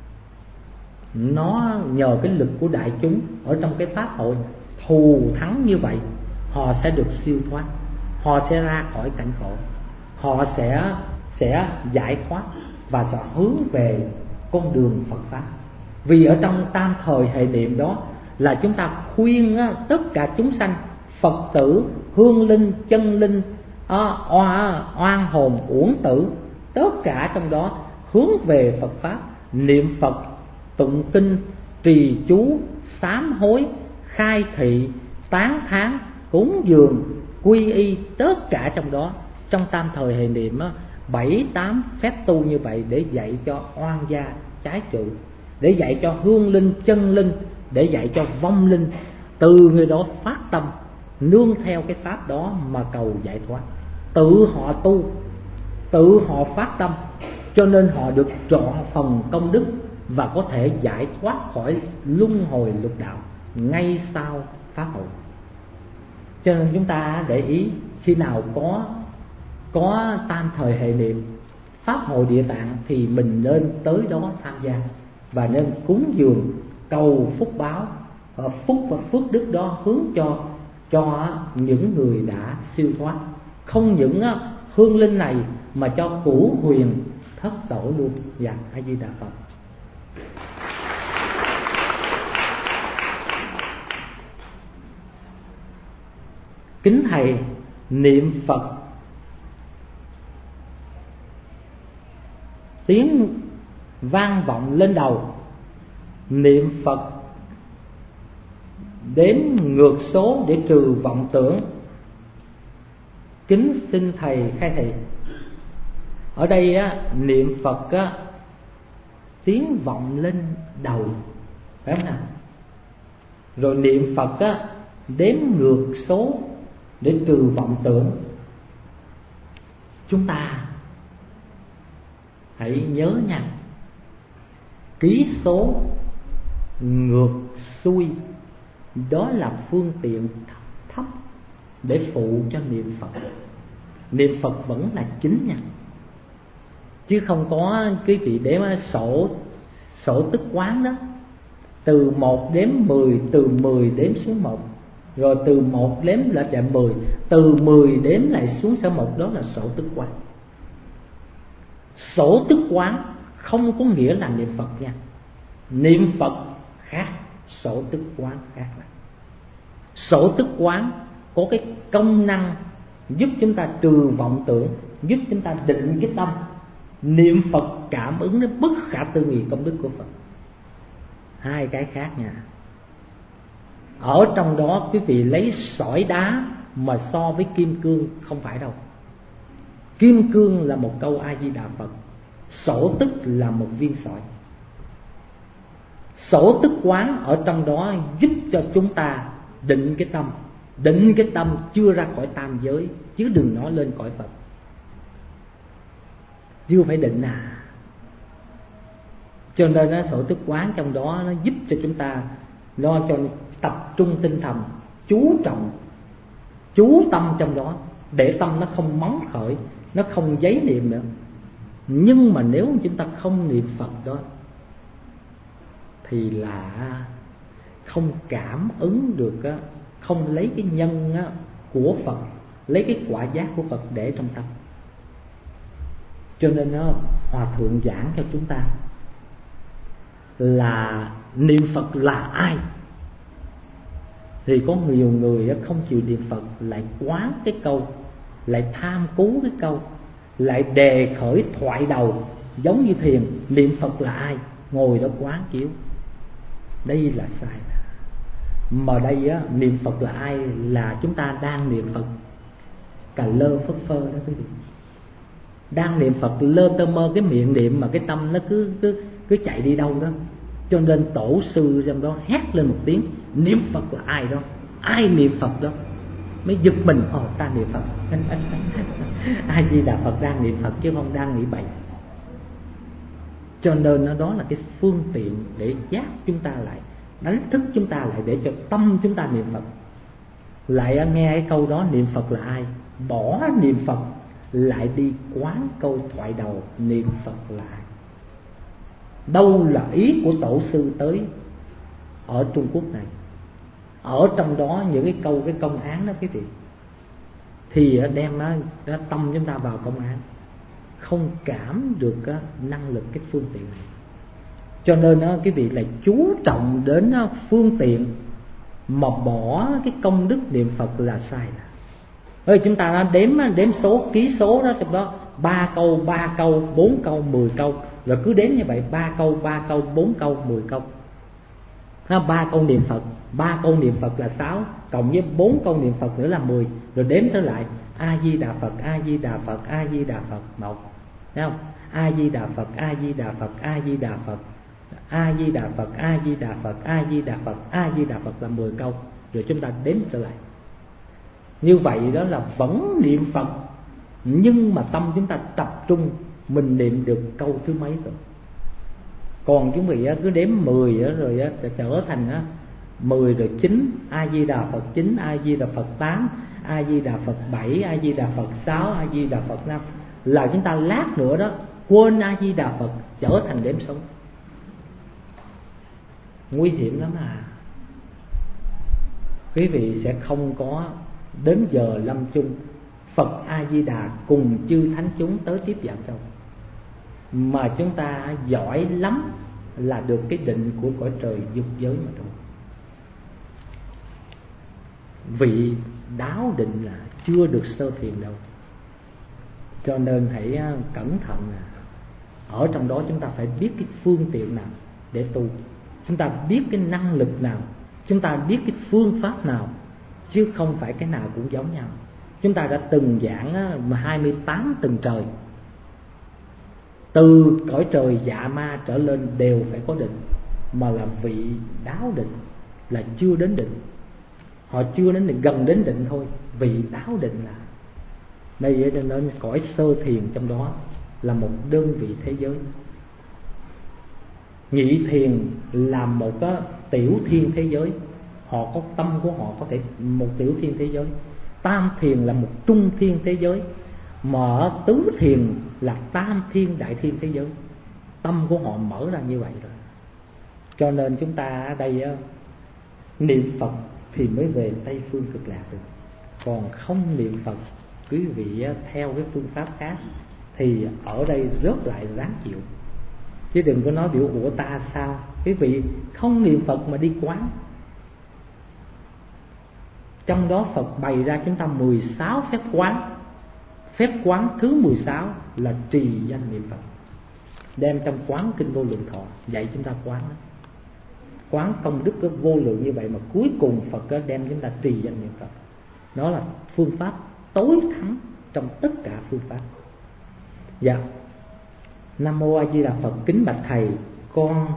Nó nhờ cái lực của đại chúng ở trong cái pháp hội thù thắng như vậy, họ sẽ được siêu thoát, họ sẽ ra khỏi cảnh khổ, họ sẽ sẽ giải thoát và sẽ hướng về con đường Phật Pháp. Vì ở trong tam thời hệ niệm đó là chúng ta khuyên á, tất cả chúng sanh, Phật tử, hương linh, chân linh, à, oa, oan hồn, uổng tử, tất cả trong đó hướng về Phật Pháp, niệm Phật, tụng kinh, trì chú, sám hối, khai thị, tán thán, cúng dường, quy y, tất cả trong đó. Trong tam thời hệ niệm á, bảy tám phép tu như vậy để dạy cho oan gia trái trụ, để dạy cho hương linh, chân linh, để dạy cho vong linh. Từ người đó phát tâm nương theo cái pháp đó mà cầu giải thoát. Tự họ tu, tự họ phát tâm, cho nên họ được trọn phần công đức và có thể giải thoát khỏi luân hồi lục đạo ngay sau pháp hội. Cho nên chúng ta để ý, khi nào có có tam thời hệ niệm, pháp hội Địa Tạng thì mình nên tới đó tham gia và nên cúng dường, cầu phúc báo, phúc và phước đức đó hướng cho cho những người đã siêu thoát. Không những hương linh này mà cho cửu huyền thất tổ luôn. Dạ, A Di Đà Phật. Kính Thầy, niệm Phật tiếng vang vọng lên đầu, niệm Phật đếm ngược số để trừ vọng tưởng. Kính xin Thầy khai thị. Ở đây á, niệm Phật á, tiếng vọng lên đầu, phải không nào? Rồi niệm Phật á, đếm ngược số để trừ vọng tưởng. Chúng ta hãy nhớ nha, ký số ngược xuôi đó là phương tiện thấp để phụ cho niệm Phật. Niệm Phật vẫn là chính nha, chứ không có quý vị để mà sổ sổ tức quán đó, từ một đếm mười, từ mười đếm xuống một, rồi từ một đếm lại là mười, từ mười đếm lại xuống sẽ một, đó là sổ tức quán. Sổ tức quán không có nghĩa là niệm Phật nha. Niệm Phật khác, sổ tức quán khác. Sổ tức quán có cái công năng giúp chúng ta trừ vọng tưởng, giúp chúng ta định cái tâm. Niệm Phật cảm ứng đến bất khả tư nghị công đức của Phật. Hai cái khác nha. Ở trong đó quý vị lấy sỏi đá mà so với kim cương không phải đâu. Kim cương là một câu A Di Đà Phật, sổ tức là một viên sỏi. Sổ tức quán ở trong đó giúp cho chúng ta định cái tâm. Định cái tâm chưa ra khỏi tam giới, chứ đừng nói lên cõi Phật. Chưa phải định à. Cho nên đó, sổ tức quán trong đó nó giúp cho chúng ta lo cho tập trung tinh thần, chú trọng, chú tâm trong đó, để tâm nó không móng khởi, nó không giấy niệm nữa. Nhưng mà nếu chúng ta không niệm Phật đó thì là không cảm ứng được, không lấy cái nhân của Phật, lấy cái quả giác của Phật để trong tâm. Cho nên đó, Hòa Thượng giảng cho chúng ta là niệm Phật là ai. Thì có nhiều người không chịu niệm Phật, lại quán cái câu, lại tham cứu cái câu, lại đề khởi thoại đầu giống như thiền, niệm Phật là ai, ngồi đó quán chiếu. Đây là sai. Mà đây á, niệm Phật là ai là chúng ta đang niệm Phật cà lơ phất phơ đó quý vị. Đang niệm Phật lơ tơ mơ, cái miệng niệm mà cái tâm nó cứ cứ cứ chạy đi đâu đó. Cho nên tổ sư trong đó hét lên một tiếng, niệm Phật là ai đó, ai niệm Phật đó, mới giật mình, ồ ta niệm Phật. A Di Đà Phật đang niệm Phật chứ không đang nghĩ bậy. Cho nên nó đó là cái phương tiện để giác chúng ta lại, đánh thức chúng ta lại, để cho tâm chúng ta niệm Phật. Lại nghe cái câu đó, niệm Phật là ai, bỏ niệm Phật, lại đi quán câu thoại đầu, niệm Phật là ai. Đâu là ý của tổ sư tới ở Trung Quốc này. Ở trong đó những cái câu, cái công án đó quý vị, thì đem nó, nó tâm chúng ta vào công án, không cảm được năng lực cái phương tiện này. Cho nên quý vị lại chú trọng đến phương tiện mà bỏ cái công đức niệm Phật là sai. Ơi chúng ta đã đếm đếm số, ký số đó, trong đó ba câu, ba câu, bốn câu, mười câu, rồi cứ đếm như vậy, ba câu, ba câu, bốn câu, mười câu. Ba câu niệm Phật, ba câu niệm Phật là sáu, cộng với bốn câu niệm Phật nữa là mười, rồi đếm trở lại A Di Đà Phật, A Di Đà Phật, A Di Đà Phật một, thấy không? A Di Đà Phật, A Di Đà Phật, A Di Đà Phật, A Di Đà Phật, A Di Đà Phật, A Di Đà Phật, A Di Đà Phật là mười câu, rồi chúng ta đếm trở lại. Như vậy đó là vẫn niệm Phật, nhưng mà tâm chúng ta tập trung, mình niệm được câu thứ mấy rồi. Còn chúng vị cứ đếm mười rồi trở thành mười rồi chín, A Di Đà Phật chín, A Di Đà Phật tám, A Di Đà Phật bảy, A Di Đà Phật sáu, A Di Đà Phật năm, là chúng ta lát nữa đó quên A Di Đà Phật, trở thành đếm số. Nguy hiểm lắm à. Quý vị sẽ không có đến giờ lâm chung Phật A Di Đà cùng chư thánh chúng tới tiếp dẫn đâu, mà chúng ta giỏi lắm là được cái định của cõi trời dục giới mà thôi. Vị đáo định là chưa được sơ thiền đâu. Cho nên hãy cẩn thận. Ở trong đó chúng ta phải biết cái phương tiện nào để tu, chúng ta biết cái năng lực nào, chúng ta biết cái phương pháp nào, chứ không phải cái nào cũng giống nhau. Chúng ta đã từng giảng mà hai mươi tám tầng trời, từ cõi trời dạ ma trở lên đều phải có định, mà là vị đáo định là chưa đến định. Họ chưa đến định, gần đến định thôi. Vị đáo định là đây, cho nên cõi sơ thiền trong đó là một đơn vị thế giới. Nhị thiền là một cái tiểu thiên thế giới, họ có tâm của họ có thể một tiểu thiên thế giới. Tam thiền là một trung thiên thế giới, mà tứ thiền là tam thiên đại thiên thế giới. Tâm của họ mở ra như vậy rồi. Cho nên chúng ta ở đây niệm Phật thì mới về Tây phương cực lạc được. Còn không niệm Phật, quý vị theo cái phương pháp khác thì ở đây rớt lại ráng chịu. Chứ đừng có nói biểu của ta sao. Quý vị không niệm Phật mà đi quán. Trong đó Phật bày ra chúng ta mười sáu phép quán. Phép quán thứ mười sáu là trì danh niệm Phật, đem trong quán kinh Vô Lượng Thọ dạy chúng ta quán đó. Quán công đức có vô lượng như vậy, mà cuối cùng Phật đem chúng ta trì danh niệm Phật. Đó là phương pháp tối thắng trong tất cả phương pháp. Dạ. Nam mô A Di Đà Phật. Kính bạch thầy, con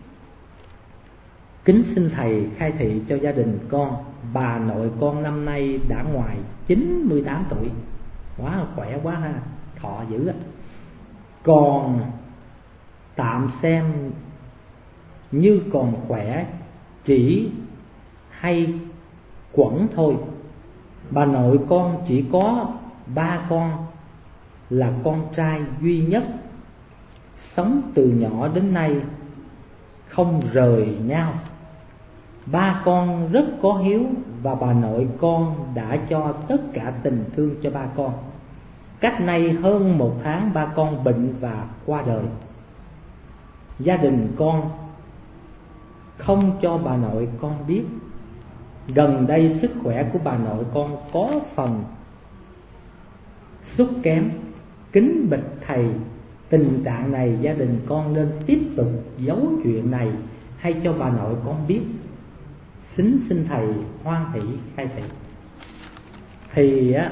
kính xin thầy khai thị cho gia đình con. Bà nội con năm nay đã ngoài chín mươi tám tuổi, quá là khỏe quá ha, thọ dữ á. Còn tạm xem như còn khỏe, chỉ hay quẩn thôi. Bà nội con chỉ có ba con là con trai duy nhất, sống từ nhỏ đến nay không rời nhau. Ba con rất có hiếu và bà nội con đã cho tất cả tình thương cho ba con. Cách nay hơn một tháng ba con bệnh và qua đời. Gia đình con không cho bà nội con biết. Gần đây sức khỏe của bà nội con có phần sút kém. Kính bạch thầy, tình trạng này gia đình con nên tiếp tục giấu chuyện này hay cho bà nội con biết? Xin xin thầy hoan hỷ khai thị. Thì á,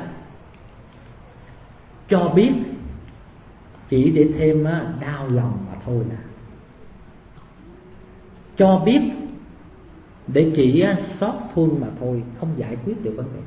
cho biết chỉ để thêm á, đau lòng mà thôi nè. Cho biết để chỉ á, xót thương mà thôi, không giải quyết được vấn đề.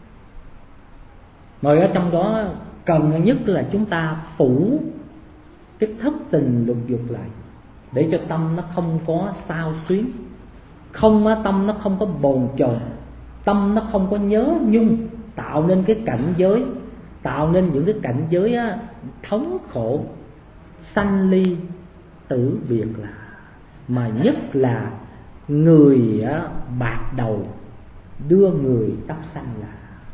Mà ở trong đó cần nhất là chúng ta phủ cái thất tình lục dục lại, để cho tâm nó không có xao xuyến, không tâm nó không có bồn chồn, tâm nó không có nhớ nhung, tạo nên cái cảnh giới, tạo nên những cái cảnh giới á, thống khổ, sanh ly tử biệt, là mà nhất là người á, bạc đầu đưa người tóc xanh là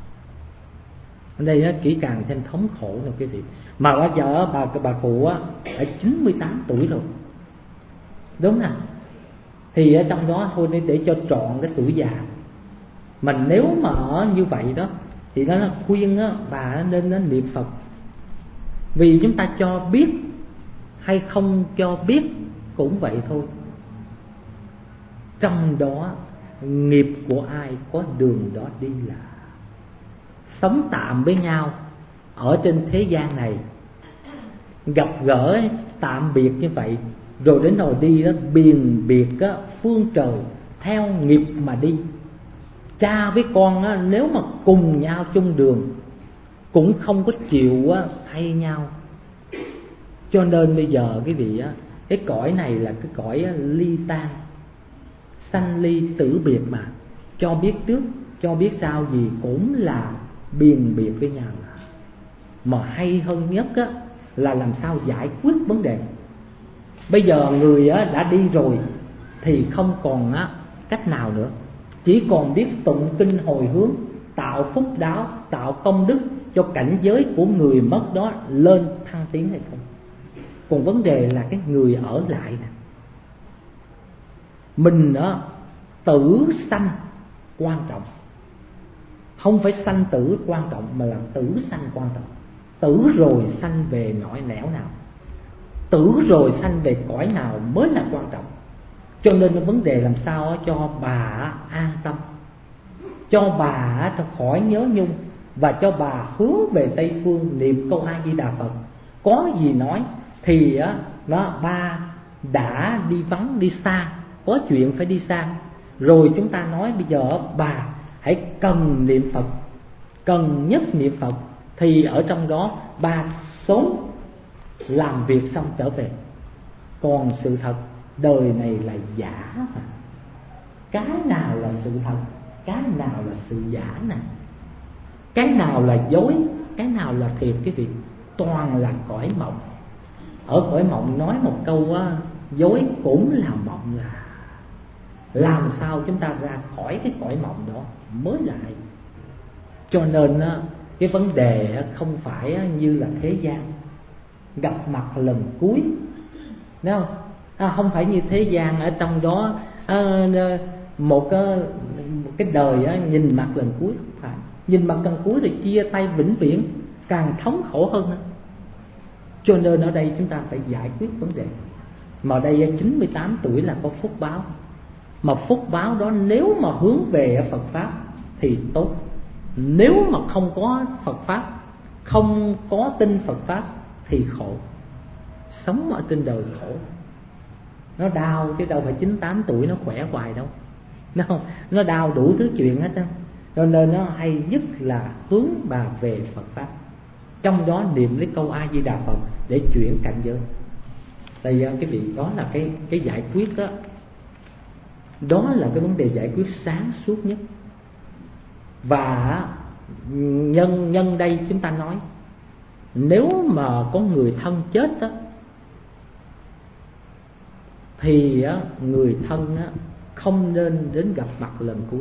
ở đây á, kỹ càng thêm thống khổ nè quý vị. Mà bây giờ bà bà cụ á ở chín mươi tám tuổi rồi, đúng nè. Thì ở trong đó thôi để, để cho trọn cái tuổi già. Mà nếu mà ở như vậy đó thì nó khuyên á, bà nên nó niệm Phật. Vì chúng ta cho biết hay không cho biết cũng vậy thôi. Trong đó nghiệp của ai có đường đó đi là. Sống tạm với nhau ở trên thế gian này, gặp gỡ tạm biệt như vậy, rồi đến hồi đi đó biền biệt á, phương trời theo nghiệp mà đi. Cha với con á, nếu mà cùng nhau chung đường cũng không có chịu á, thay nhau. Cho nên bây giờ cái vị á, cái cõi này là cái cõi á, ly tan, sanh ly tử biệt mà. Cho biết trước, cho biết sau gì cũng là biền biệt với nhau. Mà hay hơn nhất á, là làm sao giải quyết vấn đề. Bây giờ người á, đã đi rồi thì không còn á, cách nào nữa, chỉ còn biết tụng kinh hồi hướng, tạo phúc đáo, tạo công đức cho cảnh giới của người mất đó lên thăng tiến hay không. Còn vấn đề là cái người ở lại nè. Mình đó tử sanh quan trọng, không phải sanh tử quan trọng mà là tử sanh quan trọng. Tử rồi sanh về nỗi nẻo nào, tử rồi sanh về cõi nào mới là quan trọng. Cho nên vấn đề làm sao cho bà an tâm, cho bà khỏi nhớ nhung, và cho bà hướng về Tây Phương niệm câu A Di Đà Phật. Có gì nói thì á, nó ba đã đi vắng đi xa, có chuyện phải đi xa. Rồi chúng ta nói bây giờ bà hãy cần niệm Phật, cần nhất niệm Phật, thì ở trong đó bà sớm làm việc xong trở về. Còn sự thật đời này là giả mà. Cái nào là sự thật, cái nào là sự giả nè, cái nào là dối, cái nào là thiệt quý vị. Toàn là cõi mộng. Ở cõi mộng nói một câu á, dối cũng là mộng là. Làm sao chúng ta ra khỏi cái cõi mộng đó mới là hay. Cho nên á, cái vấn đề không phải như là thế gian gặp mặt lần cuối, đúng không? À, không phải như thế gian ở trong đó à, một, cái, một cái đời á, nhìn mặt lần cuối, không phải. Nhìn mặt lần cuối rồi chia tay vĩnh viễn, càng thống khổ hơn nữa. Cho nên ở đây chúng ta phải giải quyết vấn đề. Mà ở đây chín mươi tám tuổi là có phúc báo. Mà phúc báo đó nếu mà hướng về Phật Pháp thì tốt. Nếu mà không có Phật Pháp, không có tin Phật Pháp thì khổ. Sống ở trên đời khổ, nó đau chứ đâu phải chín mươi tám tuổi nó khỏe hoài đâu. Nó, nó đau đủ thứ chuyện hết á. Cho nên nó hay nhất là hướng bà về Phật Pháp. Trong đó niệm lấy câu A Di Đà Phật để chuyển cảnh giới. Đây cái vị đó là cái, cái giải quyết đó. Đó là cái vấn đề giải quyết sáng suốt nhất. Và nhân nhân đây chúng ta nói, nếu mà có người thân chết đó, thì á, người thân á, không nên đến gặp mặt lần cuối.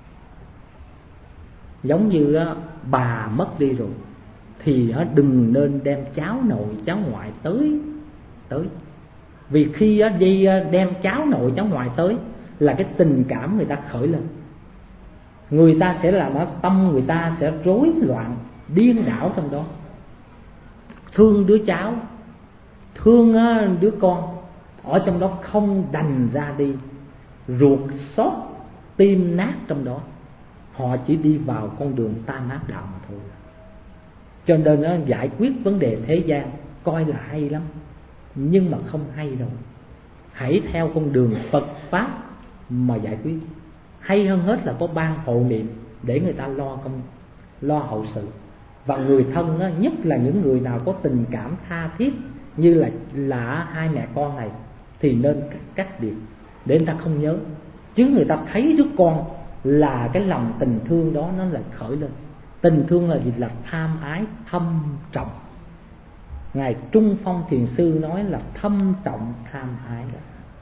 Giống như á, bà mất đi rồi thì á, đừng nên đem cháu nội cháu ngoại tới tới vì khi á, đi đem cháu nội cháu ngoại tới là cái tình cảm người ta khởi lên, người ta sẽ làm ở tâm người ta sẽ rối loạn điên đảo trong đó, thương đứa cháu, thương đứa con, ở trong đó không đành ra đi, ruột xót tim nát trong đó, họ chỉ đi vào con đường tam ác đạo mà thôi. Cho nên nó giải quyết vấn đề thế gian coi là hay lắm, nhưng mà không hay đâu. Hãy theo con đường Phật Pháp mà giải quyết. Hay hơn hết là có ban hộ niệm để người ta lo công lo hậu sự. Và người thân đó, nhất là những người nào có tình cảm tha thiết như là là hai mẹ con này, thì nên cách biệt để người ta không nhớ. Chứ người ta thấy đứa con là cái lòng tình thương đó nó lại khởi lên. Tình thương là gì? Là tham ái thâm trọng. Ngài Trung Phong Thiền Sư nói là thâm trọng tham ái đó,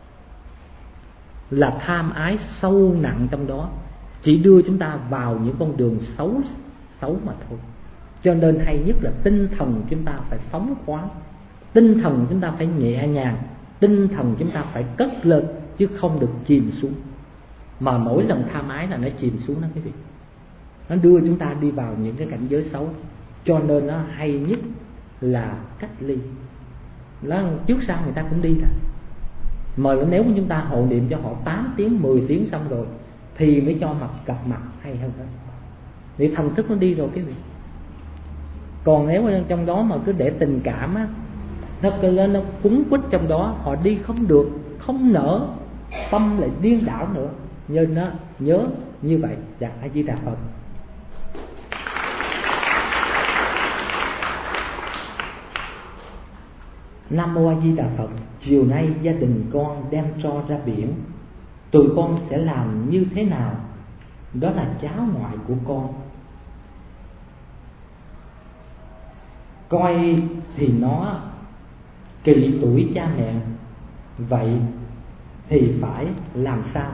là tham ái sâu nặng trong đó, chỉ đưa chúng ta vào những con đường xấu xấu mà thôi. Cho nên hay nhất là tinh thần chúng ta phải phóng khoáng, tinh thần chúng ta phải nhẹ nhàng, tinh thần chúng ta phải cất lên chứ không được chìm xuống. Mà mỗi lần tham ái là nó chìm xuống đó quý vị, nó đưa chúng ta đi vào những cái cảnh giới xấu. Cho nên nó hay nhất là cách ly. Nó trước sau người ta cũng đi ra. Mà nếu chúng ta hộ niệm cho họ tám tiếng, mười tiếng xong rồi thì mới cho mặt gặp mặt hay hơn hết. Để thần thức nó đi rồi quý vị. Còn nếu trong đó mà cứ để tình cảm á, nó cứ nó cuốn quýt trong đó, họ đi không được, không nở, tâm lại điên đảo nữa. Nên nó nhớ như vậy. Dạ A Di Đà Phật. Nam Mô A Di Đà Phật. Chiều nay gia đình con đem tro ra biển, tụi con sẽ làm như thế nào? Đó là cháu ngoại của con. Coi thì nó kỵ tuổi cha mẹ, vậy thì phải làm sao?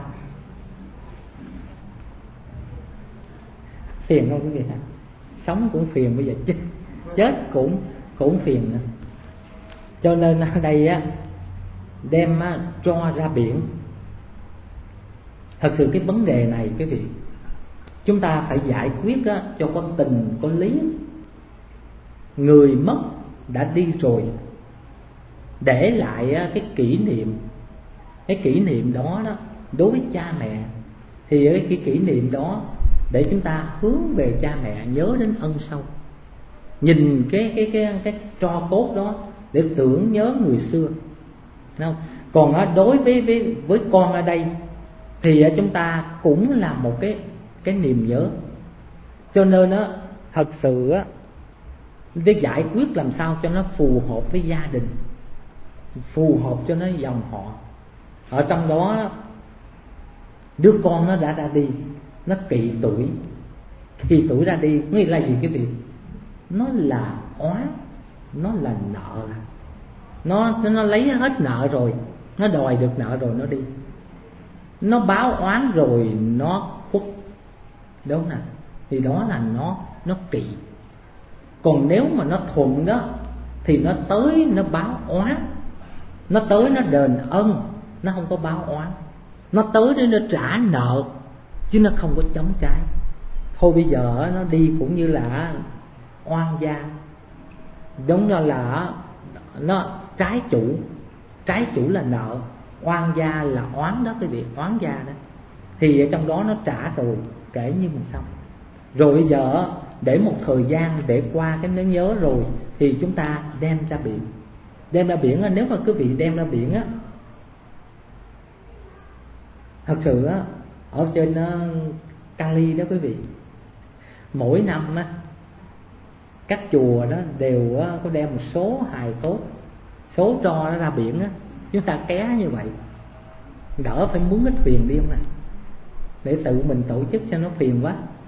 Phiền không quý vị hả? Sống cũng phiền, bây giờ chết chết cũng cũng phiền nữa. Cho nên ở đây á, đem á, cho ra biển. Thật sự cái vấn đề này quý vị, chúng ta phải giải quyết á, cho có tình có lý. Người mất đã đi rồi, để lại á, cái kỷ niệm. Cái kỷ niệm đó, đó đối với cha mẹ thì cái, cái kỷ niệm đó để chúng ta hướng về cha mẹ, nhớ đến ân sâu. Nhìn cái cái cái cái tro cốt đó để tưởng nhớ người xưa. Không? Còn á, đối với với với con ở đây thì chúng ta cũng là một cái cái niềm nhớ. Cho nên á, thật sự á, để giải quyết làm sao cho nó phù hợp với gia đình, phù hợp cho nó dòng họ. Ở trong đó đứa con nó đã ra đi, nó kỵ tuổi. Kỵ tuổi ra đi nghĩa là gì quý vị? Nó là oán, nó là nợ. Nó nó lấy hết nợ rồi, nó đòi được nợ rồi nó đi. Nó báo oán rồi nó khuất. Đúng nè, thì đó là nó nó kỵ. Còn nếu mà nó thuận đó thì nó tới nó báo oán, nó tới nó đền ân, nó không có báo oán. Nó tới để nó trả nợ chứ nó không có chống trái. Thôi bây giờ nó đi cũng như là oan gia. Đúng là là nó trái chủ. Trái chủ là nợ, oan gia là oán đó quý vị, oán gia đó. Thì ở trong đó nó trả rồi, kể như mình xong. Rồi bây giờ để một thời gian để qua cái nỗi nhớ rồi thì chúng ta đem ra biển. Đem ra biển, nếu mà quý vị đem ra biển á, thật sự á, ở trên uh, Cali đó quý vị, mỗi năm á, các chùa đó đều uh, có đem một số hài cốt, số tro nó ra biển á, chúng ta ké như vậy, đỡ phải mướn cái thuyền đi không này, để tự mình tổ chức cho nó phiền quá.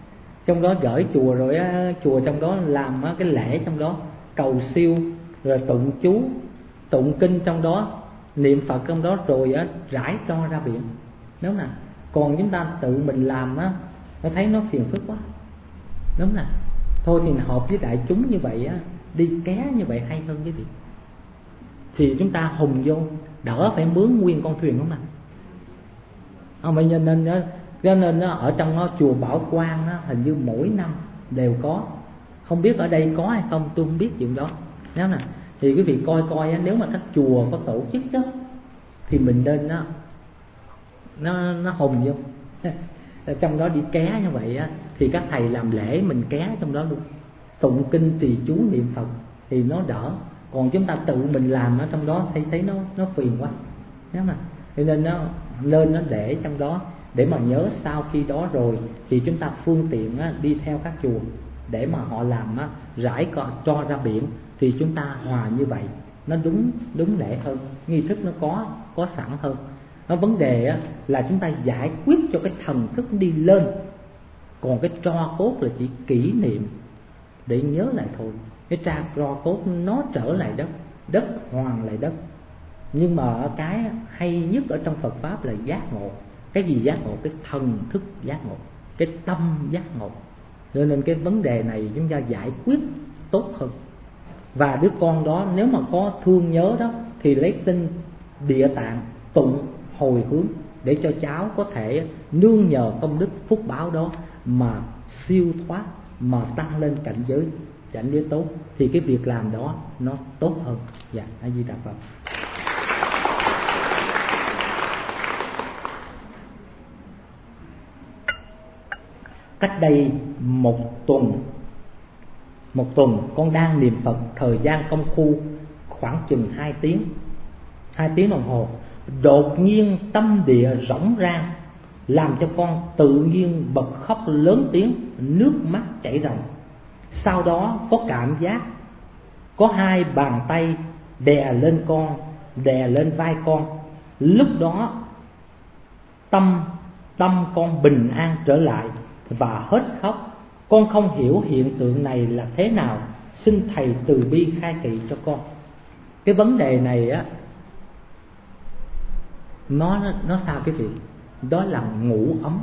trong đó gửi chùa rồi á, chùa trong đó làm á, cái lễ trong đó cầu siêu, rồi tụng chú, tụng kinh trong đó, niệm Phật trong đó, rồi á rải cho ra biển, đúng nè. Còn chúng ta tự mình làm á, nó thấy nó phiền phức quá, đúng nè. Thôi thì hợp với đại chúng như vậy á, đi ké như vậy hay hơn cái việc. Thì chúng ta hùng vô, đỡ phải mướn nguyên con thuyền, đúng nè. Không phải, nên đó, cho nên đó, ở trong đó, chùa Bảo Quang đó, hình như mỗi năm đều có, không biết ở đây có hay không, tôi không biết chuyện đó. Nếu nè, thì quý vị coi coi á, nếu mà các chùa có tổ chức đó, thì mình nên đó, nó nó hùng vô. Trong đó đi ké như vậy á, thì các thầy làm lễ mình ké trong đó luôn, tụng kinh trì chú niệm Phật thì nó đỡ. Còn chúng ta tự mình làm ở trong đó thấy thấy nó nó phiền quá, nếu mà cho nên nó nên nó để trong đó để mà nhớ sau khi đó rồi thì chúng ta phương tiện á, đi theo các chùa để mà họ làm á, rải cho ra biển thì chúng ta hòa như vậy nó đúng đúng lễ hơn, nghi thức nó có có sẵn hơn. Nó vấn đề á, là chúng ta giải quyết cho cái thần thức đi lên, còn cái tro cốt là chỉ kỷ niệm để nhớ lại thôi. Cái tra tro cốt nó trở lại đất, đất hoàn lại đất. Nhưng mà cái hay nhất ở trong Phật Pháp là giác ngộ. Cái gì giác ngộ? Cái thần thức giác ngộ, cái tâm giác ngộ. Cho nên cái vấn đề này chúng ta giải quyết tốt hơn. Và đứa con đó nếu mà có thương nhớ đó thì lấy tinh Địa Tạng tụng hồi hướng để cho cháu có thể nương nhờ công đức phúc báo đó mà siêu thoát, mà tăng lên cảnh giới cảnh giới tốt, thì cái việc làm đó nó tốt hơn. Dạ, A Di Đà Phật. Cách đây một tuần một tuần con đang niệm Phật, thời gian công phu khoảng chừng hai tiếng hai tiếng đồng hồ. Đột nhiên tâm địa rỗng rang, làm cho con tự nhiên bật khóc lớn tiếng, nước mắt chảy ròng. Sau đó có cảm giác có hai bàn tay đè lên con, đè lên vai con. Lúc đó tâm tâm con bình an trở lại và hết khóc. Con không hiểu hiện tượng này là thế nào, xin thầy từ bi khai thị cho con. Cái vấn đề này á, nó nó sao cái vị? Đó là ngủ ấm.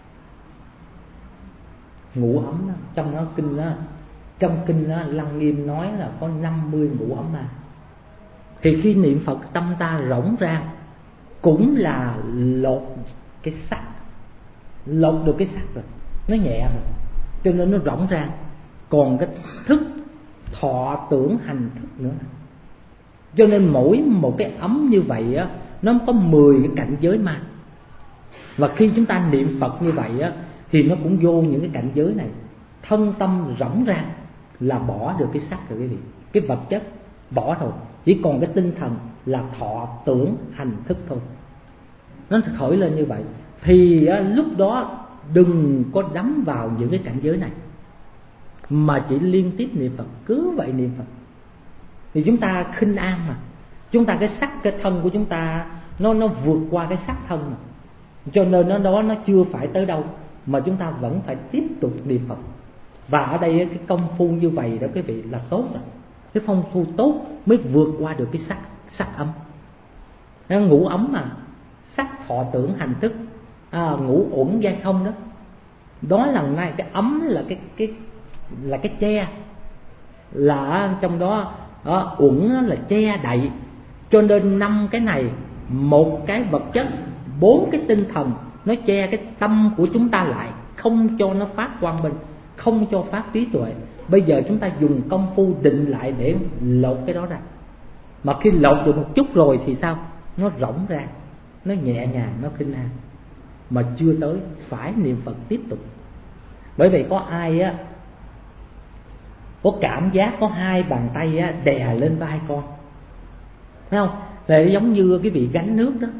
Ngủ ấm đó, trong nó kinh đó, trong kinh đó, Lăng Nghiêm nói là có năm mươi ngủ ấm ma. Thì khi niệm Phật tâm ta rỗng rang, cũng là lột cái sắc, lột được cái sắc rồi, nó nhẹ rồi, cho nên nó rỗng rang. Còn cái thức thọ tưởng hành thức nữa, cho nên mỗi một cái ấm như vậy á, nó có mười cái cảnh giới ma. Và khi chúng ta niệm Phật như vậy á, thì nó cũng vô những cái cảnh giới này. Thân tâm rỗng rang là bỏ được cái sắc rồi quý vị, cái vật chất bỏ rồi, chỉ còn cái tinh thần là thọ tưởng hành thức thôi. Nó khởi lên như vậy thì á, lúc đó đừng có đắm vào những cái cảnh giới này, mà chỉ liên tiếp niệm Phật, cứ vậy niệm Phật. Thì chúng ta khinh an mà, chúng ta cái sắc cái thân của chúng ta nó nó vượt qua cái sắc thân mà, cho nên nó đó nó chưa phải tới đâu mà chúng ta vẫn phải tiếp tục niệm Phật. Và ở đây cái công phu như vậy đó quý vị là tốt rồi, cái công phu tốt mới vượt qua được cái sắc sắc âm. Nó ngủ ấm mà, sắc thọ tưởng hành thức, à, ngủ uẩn giai không đó, đó là ngay cái ấm là cái cái là cái che, là trong đó đó, uẩn là che đậy. Cho nên năm cái này, một cái vật chất, bốn cái tinh thần, nó che cái tâm của chúng ta lại, không cho nó phát quang minh, không cho phát trí tuệ. Bây giờ chúng ta dùng công phu định lại để lột cái đó ra. Mà khi lột được một chút rồi thì sao? Nó rỗng ra, nó nhẹ nhàng, nó khinh an. Mà chưa tới, phải niệm Phật tiếp tục. Bởi vậy có ai á, có cảm giác có hai bàn tay á, đè lên vai con, thấy không? Là giống như cái vị gánh nước đó,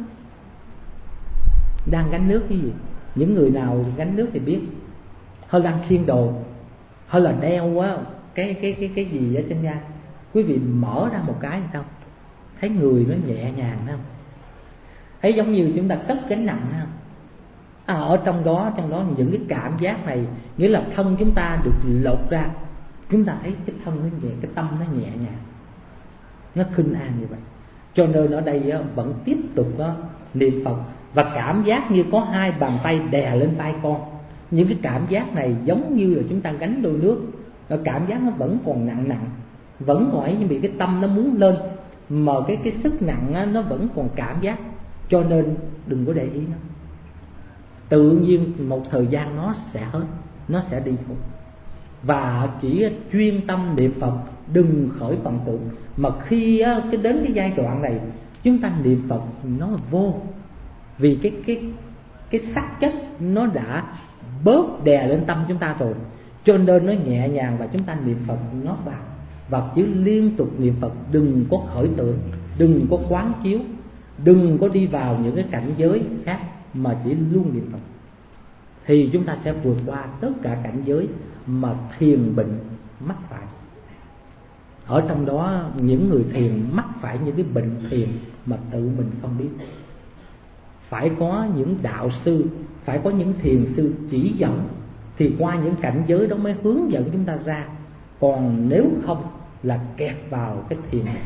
đang gánh nước cái gì? Những người nào gánh nước thì biết. Hơi đang khiêng đồ, hơi là đeo á cái cái cái cái gì ở trên vai. Quý vị mở ra một cái thì sao? Thấy người nó nhẹ nhàng, thấy không? Thấy giống như chúng ta cất gánh nặng, thấy không? À, ở trong đó trong đó những cái cảm giác này, nghĩa là thân chúng ta được lột ra, chúng ta thấy cái thân nó nhẹ, cái tâm nó nhẹ nhàng, nó khinh an như vậy. Cho nên ở đây vẫn tiếp tục niệm Phật, và cảm giác như có hai bàn tay đè lên tay con. Những cái cảm giác này giống như là chúng ta gánh đôi nước, cảm giác nó vẫn còn nặng nặng, vẫn còn ấy, nhưng vì cái tâm nó muốn lên, mà cái cái sức nặng á, nó vẫn còn cảm giác. Cho nên đừng có để ý nó, tự nhiên một thời gian nó sẽ hết, nó sẽ đi thôi. Và chỉ chuyên tâm niệm Phật, đừng khởi vọng tưởng. Mà khi á, cái đến cái giai đoạn này chúng ta niệm Phật nó vô, vì cái cái cái sắc chất nó đã bớt đè lên tâm chúng ta rồi, cho nên nó nhẹ nhàng và chúng ta niệm Phật nó vào. Và chỉ liên tục niệm Phật, đừng có khởi tưởng, đừng có quán chiếu, đừng có đi vào những cái cảnh giới khác, mà chỉ luôn niệm Phật, thì chúng ta sẽ vượt qua tất cả cảnh giới mà thiền bệnh mắc phải. Ở trong đó những người thiền mắc phải những cái bệnh thiền mà tự mình không biết. Phải có những đạo sư, phải có những thiền sư chỉ dẫn, thì qua những cảnh giới đó mới hướng dẫn chúng ta ra. Còn nếu không là kẹt vào cái thiền này.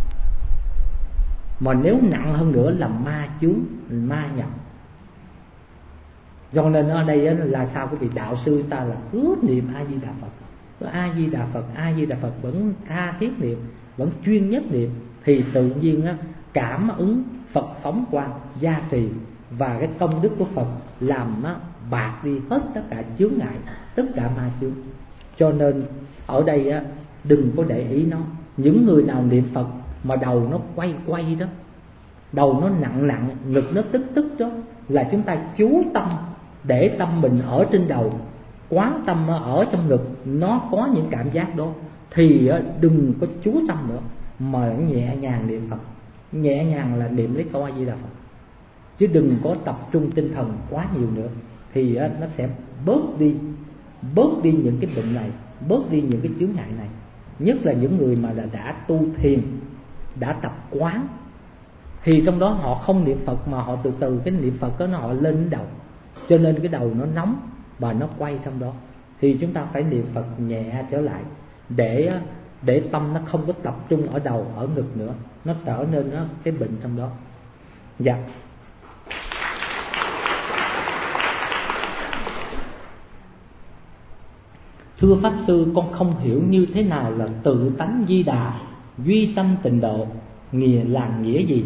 Mà nếu nặng hơn nữa là ma chướng, ma nhập. Do nên ở đây là sao quý vị, đạo sư ta là cứ niệm A Di Đà Phật, A Di Đà Phật, A Di Đà Phật, vẫn tha thiết niệm, vẫn chuyên nhất niệm, thì tự nhiên cảm ứng Phật phóng quang gia trì, và cái công đức của Phật làm bạc đi hết tất cả chướng ngại, tất cả ma chướng. Cho nên ở đây đừng có để ý nó. Những người nào niệm Phật mà đầu nó quay quay đó, đầu nó nặng nặng, ngực nó tức tức đó, là chúng ta chú tâm để tâm mình ở trên đầu, quán tâm ở trong ngực, nó có những cảm giác đó, thì đừng có chú tâm nữa, mà nhẹ nhàng niệm Phật. Nhẹ nhàng là niệm lấy câu A Di Đà Phật, chứ đừng có tập trung tinh thần quá nhiều nữa, thì nó sẽ bớt đi bớt đi những cái bệnh này, bớt đi những cái chướng ngại này. Nhất là những người mà đã, đã tu thiền, đã tập quán, thì trong đó họ không niệm Phật mà họ từ từ cái niệm Phật đó nó họ lên đến đầu, cho nên cái đầu nó nóng và nó quay trong đó. Thì chúng ta phải niệm Phật nhẹ trở lại, để để tâm nó không có tập trung ở đầu, ở ngực nữa, nó trở nên nó cái bệnh trong đó. Dạ. Thưa Pháp Sư, con không hiểu như thế nào là tự tánh Di Đà, duy tâm tịnh độ, nghĩa là nghĩa gì?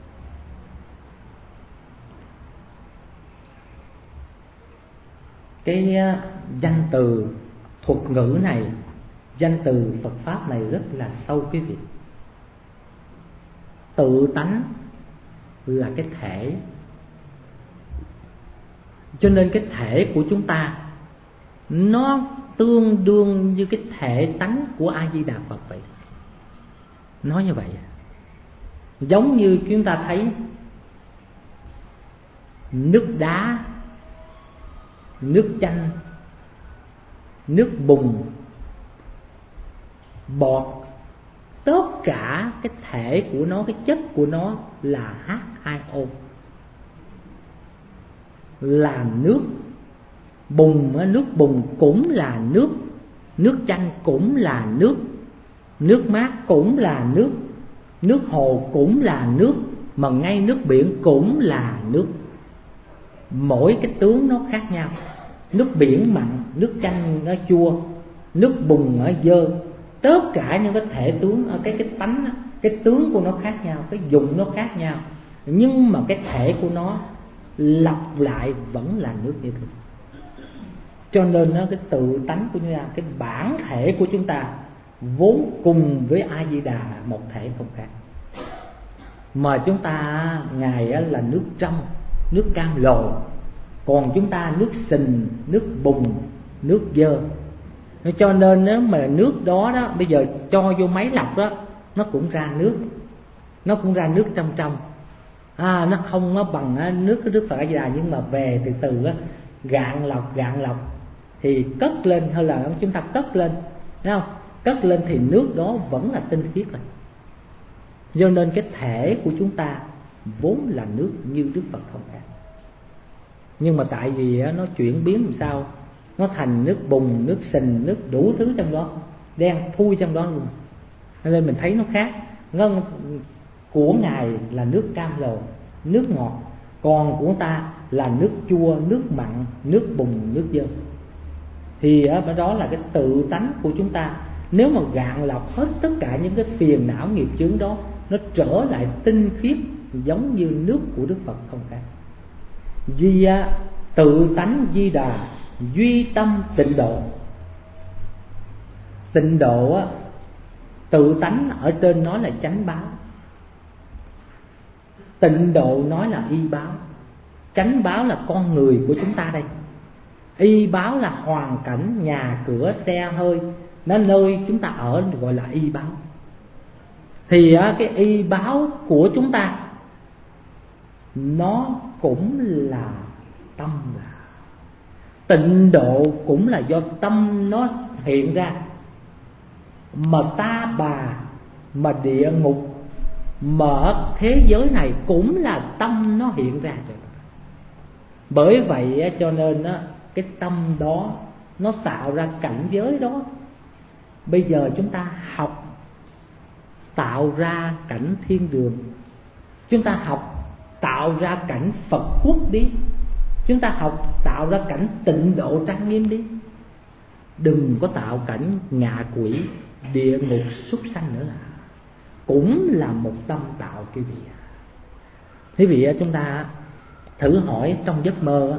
Cái danh từ thuật ngữ này, danh từ Phật Pháp này rất là sâu quý vị. Tự tánh là cái thể, cho nên cái thể của chúng ta nó tương đương như cái thể tánh của A Di Đà Phật vậy. Nói như vậy, giống như chúng ta thấy nước đá, nước chanh, nước bùn, bọt, tất cả cái thể của nó, cái chất của nó là H hai O, là nước. Bùn, nước bùn cũng là nước, nước chanh cũng là nước, nước mát cũng là nước, nước hồ cũng là nước, mà ngay nước biển cũng là nước. Mỗi cái tướng nó khác nhau. Nước biển mặn, nước chanh nó chua, nước bùn nó dơ. Tất cả những cái thể tướng, cái cái tánh, cái tướng của nó khác nhau, cái dụng nó khác nhau, nhưng mà cái thể của nó lặp lại vẫn là nước như thế. Cho nên nó cái tự tánh của chúng ta, cái bản thể của chúng ta vốn cùng với A Di Đà một thể không khác. Mà chúng ta ngài là nước trong, nước cam lồ, còn chúng ta nước sình, nước bùn, nước dơ. Cho nên nếu mà nước đó đó bây giờ cho vô máy lọc đó, nó cũng ra nước, nó cũng ra nước trong trong. À, nó không nó bằng nước cái nước Phật A Di Đà, nhưng mà về từ từ á, gạn lọc gạn lọc thì cất lên, hay là chúng ta cất lên, thấy không? Cất lên thì nước đó vẫn là tinh khiết rồi. Do nên cái thể của chúng ta vốn là nước như Đức Phật không khác. Nhưng mà tại vì nó chuyển biến làm sao, nó thành nước bùn, nước sình, nước đủ thứ trong đó, đen thui trong đó luôn. Nên mình thấy nó khác. Ngân của Ngài là nước cam lồ, nước ngọt, còn của ta là nước chua, nước mặn, nước bùn, nước dơ. Thì đó là cái tự tánh của chúng ta. Nếu mà gạn lọc hết tất cả những cái phiền não nghiệp chướng đó, nó trở lại tinh khiết giống như nước của Đức Phật không khác. Duy tự tánh Di Đà, duy tâm tịnh độ. Tịnh độ á, tự tánh ở trên nói là chánh báo, tịnh độ nói là y báo. Chánh báo là con người của chúng ta đây, y báo là hoàn cảnh, nhà cửa, xe hơi, nó nơi chúng ta ở gọi là y báo. Thì cái y báo của chúng ta nó cũng là tâm, là tịnh độ cũng là do tâm nó hiện ra. Mà ta bà, mà địa ngục, mà ở thế giới này cũng là tâm nó hiện ra. Bởi vậy cho nên cái tâm đó nó tạo ra cảnh giới đó. Bây giờ chúng ta học tạo ra cảnh thiên đường, chúng ta học tạo ra cảnh Phật quốc đi, chúng ta học tạo ra cảnh tịnh độ trang nghiêm đi. Đừng có tạo cảnh ngạ quỷ, địa ngục, súc sanh nữa, là cũng là một tâm tạo quý vị. Quý vị chúng ta thử hỏi trong giấc mơ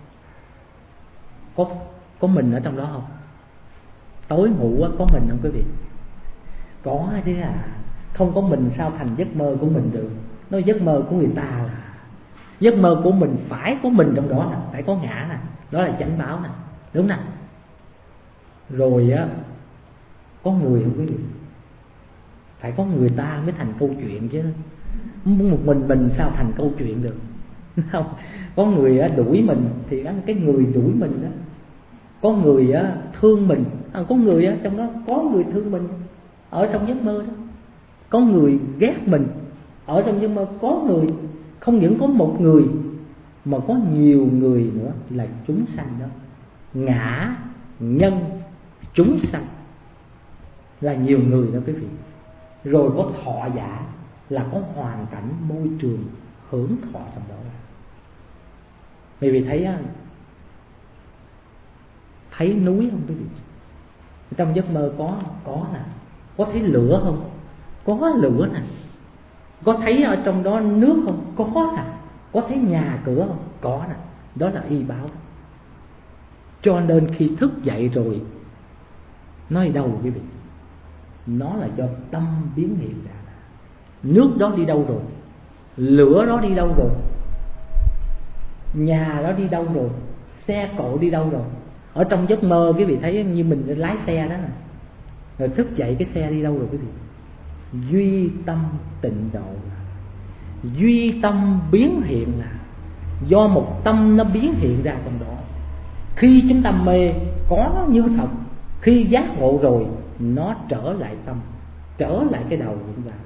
có có mình ở trong đó không? Tối ngủ có mình không quý vị? Có chứ à. Không có mình sao thành giấc mơ của mình được? Nó giấc mơ của người ta là giấc mơ của mình, phải có mình trong đó nè, phải có ngã nè, đó là chánh báo nè, đúng nè. Rồi á, có người không quý vị? Phải có người ta mới thành câu chuyện chứ. Một mình mình sao thành câu chuyện được? Không. Có người đuổi mình thì cái người đuổi mình đó. Có người thương mình, à, có người trong đó có người thương mình ở trong giấc mơ đó. Có người ghét mình ở trong giấc mơ. Có người, không những có một người mà có nhiều người nữa là chúng sanh đó. Ngã, nhân, chúng sanh là nhiều người đó quý vị. Rồi có thọ giả là có hoàn cảnh môi trường hưởng thọ trong đó. Quý vị thấy thấy núi không quý vị? Trong giấc mơ có có nè. Có thấy lửa không? Có lửa nè. Có thấy ở trong đó nước không? Có nè. Có thấy nhà cửa không? Có nè. Đó là y báo. Cho nên khi thức dậy rồi, nói đâu quý vị? Nó là do tâm biến hiện ra. Nước đó đi đâu rồi? Lửa đó đi đâu rồi? Nhà đó đi đâu rồi? Xe cộ đi đâu rồi? Ở trong giấc mơ quý vị thấy như mình lái xe đó nè. Rồi thức dậy cái xe đi đâu rồi quý vị? Duy tâm tịnh độ, duy tâm biến hiện là do một tâm nó biến hiện ra trong đó. Khi chúng ta mê có như thật, khi giác ngộ rồi nó trở lại tâm, trở lại cái đầu của chúng ta.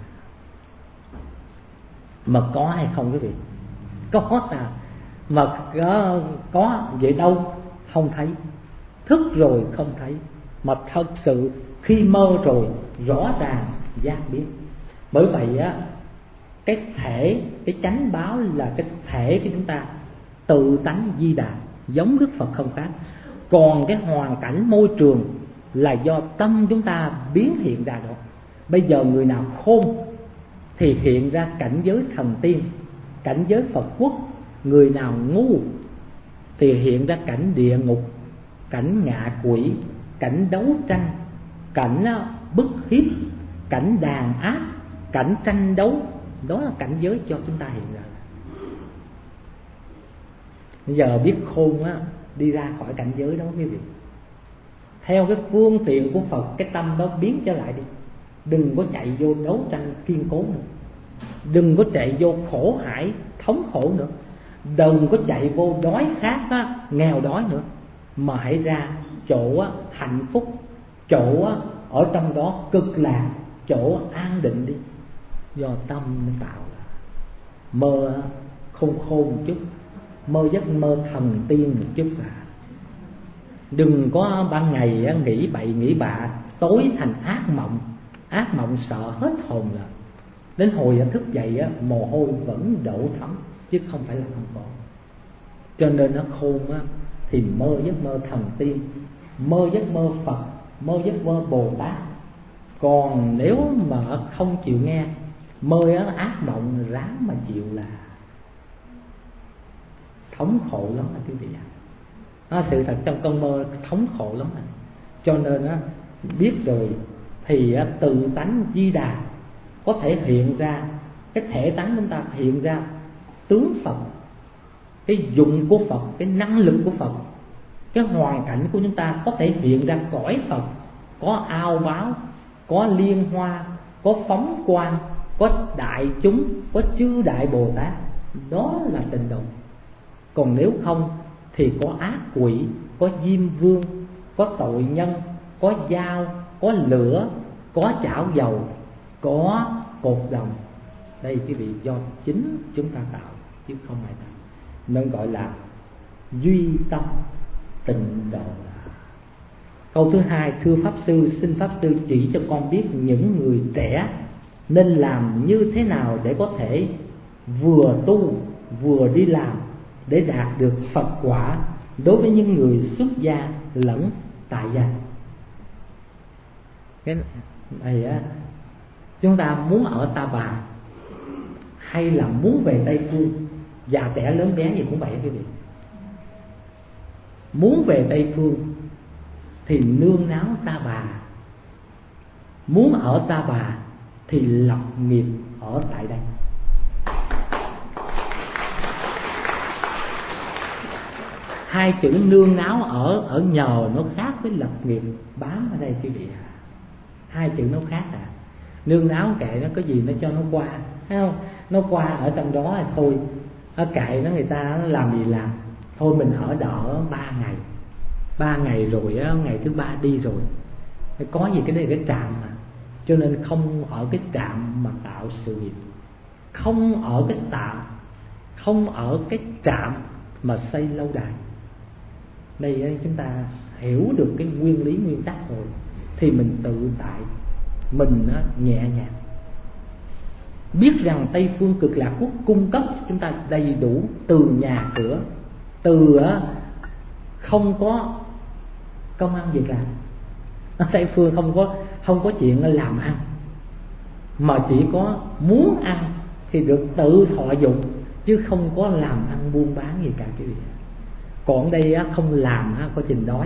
Mà có hay không quý vị? Có à. Mà có, có vậy đâu không thấy. Thức rồi không thấy. Mà thật sự khi mơ rồi rõ ràng giác biết. Bởi vậy á, cái thể, cái chánh báo là cái thể của chúng ta, tự tánh Di Đà, giống Đức Phật không khác. Còn cái hoàn cảnh môi trường là do tâm chúng ta biến hiện ra đó. Bây giờ người nào khôn thì hiện ra cảnh giới thần tiên, cảnh giới Phật quốc. Người nào ngu thì hiện ra cảnh địa ngục, cảnh ngạ quỷ, cảnh đấu tranh, cảnh bức hiếp, cảnh đàn áp, cảnh tranh đấu. Đó là cảnh giới cho chúng ta hiện ra. Bây giờ biết khôn á, đi ra khỏi cảnh giới đó quý vị. Theo cái phương tiện của Phật, cái tâm đó biến trở lại đi. Đừng có chạy vô đấu tranh kiên cố nữa. Đừng có chạy vô khổ hải thống khổ nữa. Đừng có chạy vô đói khát á, nghèo đói nữa. Mà hãy ra chỗ á, hạnh phúc, chỗ á, ở trong đó cực lạc, chỗ an định đi. Do tâm nó tạo ra. Mơ khôn khôn một chút, mơ giấc mơ thần tiên một chút à. Đừng có ban ngày nghĩ bậy nghĩ bạ, tối thành ác mộng. Ác mộng sợ hết hồn rồi. Đến hồi thức dậy mồ hôi vẫn đổ thấm, chứ không phải là không có. Cho nên nó khôn á, thì mơ giấc mơ thần tiên, mơ giấc mơ Phật, mơ giấc mơ Bồ Tát. Còn nếu mà không chịu nghe, mơ á, ác mộng ráng mà chịu là thống khổ lắm à quý vị ạ. À, sự thật trong cơn mơ thống khổ lắm à. Cho nên á, biết rồi thì á, tự tánh Di Đà có thể hiện ra, cái thể tánh chúng ta hiện ra tướng Phật, cái dụng của Phật, cái năng lực của Phật. Cái hoàn cảnh của chúng ta có thể hiện ra cõi Phật, có ao báo, có liên hoa, có phóng quang, có đại chúng, có chư đại Bồ Tát. Đó là tịnh độ. Còn nếu không thì có ác quỷ, có diêm vương, có tội nhân, có dao, có lửa, có chảo dầu, có cột đồng. Đây quý vị do chính chúng ta tạo chứ không ai tạo, nên gọi là duy tâm tịnh độ. Câu thứ hai, thưa Pháp Sư, xin Pháp Sư chỉ cho con biết những người trẻ nên làm như thế nào để có thể vừa tu vừa đi làm để đạt được Phật quả đối với những người xuất gia lẫn tại gia. Cái này á, chúng ta muốn ở Ta Bà hay là muốn về Tây Phương, già trẻ lớn bé gì cũng vậy quý vị. Muốn về Tây Phương thì nương náo Ta Bà, muốn ở Ta Bà thì lập nghiệp ở tại đây. Hai chữ nương náo ở ở nhờ nó khác với lập nghiệp bám ở đây quý vị ạ. Hai chữ nó khác à. Nương náo kệ nó có gì nó cho nó qua, thấy không? Nó qua ở trong đó là thôi, nó kệ nó, người ta nó làm gì làm, thôi mình ở đỡ ba ngày, ba ngày rồi á, ngày thứ ba đi rồi. Có gì cái đây cái trạm mà, cho nên không ở cái trạm mà tạo sự nghiệp, không ở cái tạm, không ở cái trạm mà xây lâu đài. Đây chúng ta hiểu được cái nguyên lý nguyên tắc rồi thì mình tự tại, mình nhẹ nhàng, biết rằng Tây Phương Cực Lạc Quốc cung cấp chúng ta đầy đủ từ nhà cửa, từ không có công ăn việc làm. Ở Tây Phương không có không có chuyện làm ăn, mà chỉ có muốn ăn thì được tự thọ dụng, chứ không có làm ăn buôn bán gì cả quý vị. Còn đây không làm có chừng đói,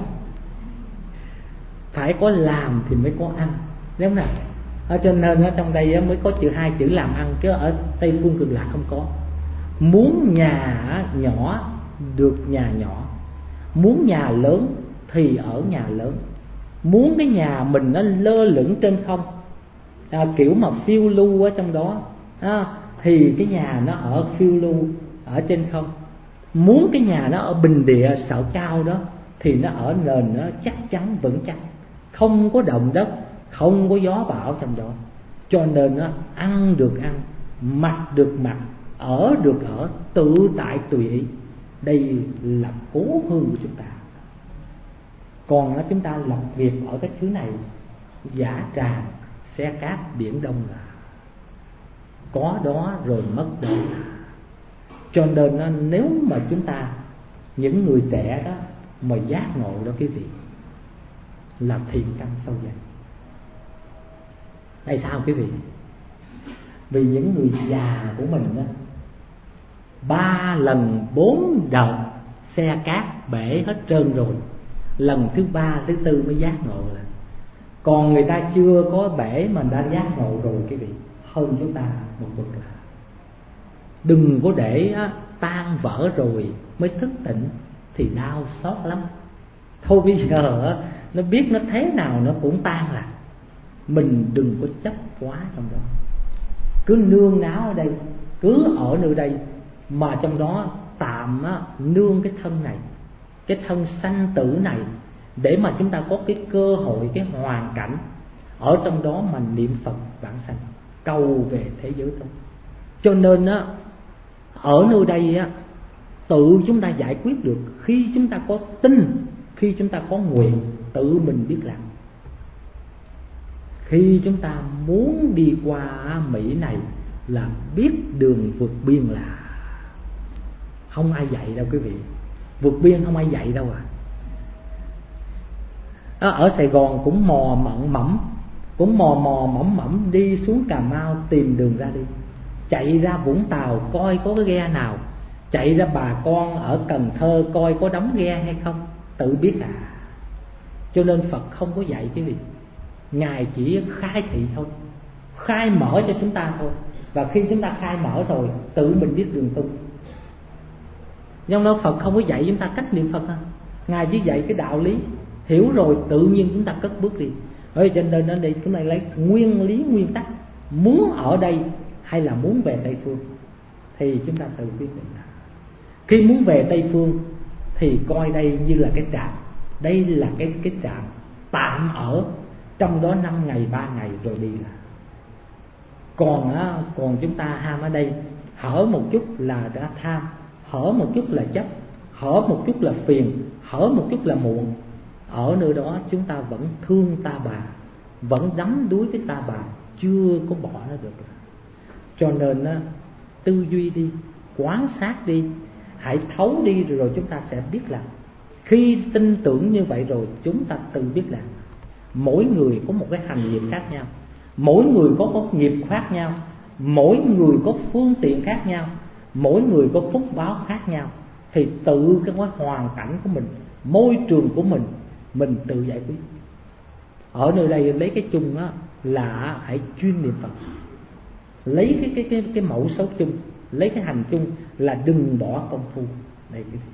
phải có làm thì mới có ăn, đúng không nào? Ở cho nên ở trong đây mới có chữ hai chữ làm ăn, chứ ở Tây Phương Cực Lạc không có. Muốn nhà nhỏ được nhà nhỏ, muốn nhà lớn thì ở nhà lớn, muốn cái nhà mình nó lơ lửng trên không, à, kiểu mà phiêu lưu ở trong đó, à, thì cái nhà nó ở phiêu lưu ở trên không. Muốn cái nhà nó ở bình địa sợ cao đó thì nó ở nền nó chắc chắn vững chắc, không có động đất, không có gió bão trong đó. Cho nên nó ăn được ăn, mặc được mặc, ở được ở, tự tại tùy ý. Đây là cố hương của chúng ta. Còn chúng ta lập nghiệp ở cái thứ này, giả tràng xe cát biển đông là có đó rồi mất đó. Cho nên nếu mà chúng ta, những người trẻ đó mà giác ngộ đó quý vị, là thiền căn sâu dày. Tại sao quý vị? Vì những người già của mình đó, ba lần bốn đợt xe cát bể hết trơn rồi, lần thứ ba thứ tư mới giác ngộ là. Còn người ta chưa có bể mà đã giác ngộ rồi quý vị, hơn chúng ta một bậc là. Đừng có để tan vỡ rồi mới thức tỉnh thì đau xót lắm. Thôi bây giờ nó biết nó thế nào nó cũng tan là. Mình đừng có chấp quá trong đó, cứ nương náo ở đây, cứ ở nơi đây, mà trong đó tạm nương cái thân này, cái thân sanh tử này, để mà chúng ta có cái cơ hội, cái hoàn cảnh ở trong đó mà niệm Phật vãng sanh, cầu về thế giới tốt. Cho nên á, ở nơi đây á, tự chúng ta giải quyết được. Khi chúng ta có tin, khi chúng ta có nguyện, tự mình biết làm. Khi chúng ta muốn đi qua Mỹ này là biết đường vượt biên là không ai dạy đâu quý vị. Vượt biên không ai dạy đâu à. Ở Sài Gòn cũng mò mẫm mẫm, cũng mò mò mẫm mẫm đi xuống Cà Mau tìm đường ra đi, chạy ra Vũng Tàu coi có cái ghe nào, chạy ra Bà Con ở Cần Thơ coi có đóng ghe hay không, tự biết à. Cho nên Phật không có dạy cái gì, Ngài chỉ khai thị thôi, khai mở cho chúng ta thôi. Và khi chúng ta khai mở rồi, tự mình biết đường tu. Nhưng đó Phật không có dạy chúng ta cách niệm Phật ha. Ngài chỉ dạy cái đạo lý, hiểu rồi tự nhiên chúng ta cất bước đi. Ở cho nên ở đây chúng ta lấy nguyên lý nguyên tắc, muốn ở đây hay là muốn về Tây Phương thì chúng ta tự quyết định. Khi muốn về Tây Phương thì coi đây như là cái trạm, đây là cái cái trạm tạm ở, trong đó năm ngày ba ngày rồi đi là. Còn á, còn chúng ta ham ở đây, hở một chút là đã tham, hở một chút là chấp, hở một chút là phiền, hở một chút là muộn. Ở nơi đó chúng ta vẫn thương ta bà, vẫn đắm đuối với ta bà, chưa có bỏ nó được. Cho nên á, tư duy đi, quan sát đi, hãy thấu đi rồi chúng ta sẽ biết làm. Khi tin tưởng như vậy rồi chúng ta tự biết làm. Mỗi người có một cái hành nghiệp khác nhau, mỗi người có một nghiệp khác nhau, mỗi người có phương tiện khác nhau, mỗi người có phúc báo khác nhau. Thì tự cái hoàn cảnh của mình, môi trường của mình, mình tự giải quyết. Ở nơi đây lấy cái chung á, là hãy chuyên niệm Phật. Lấy cái cái cái cái mẫu số chung, lấy cái hành chung là đừng bỏ công phu. Đây cái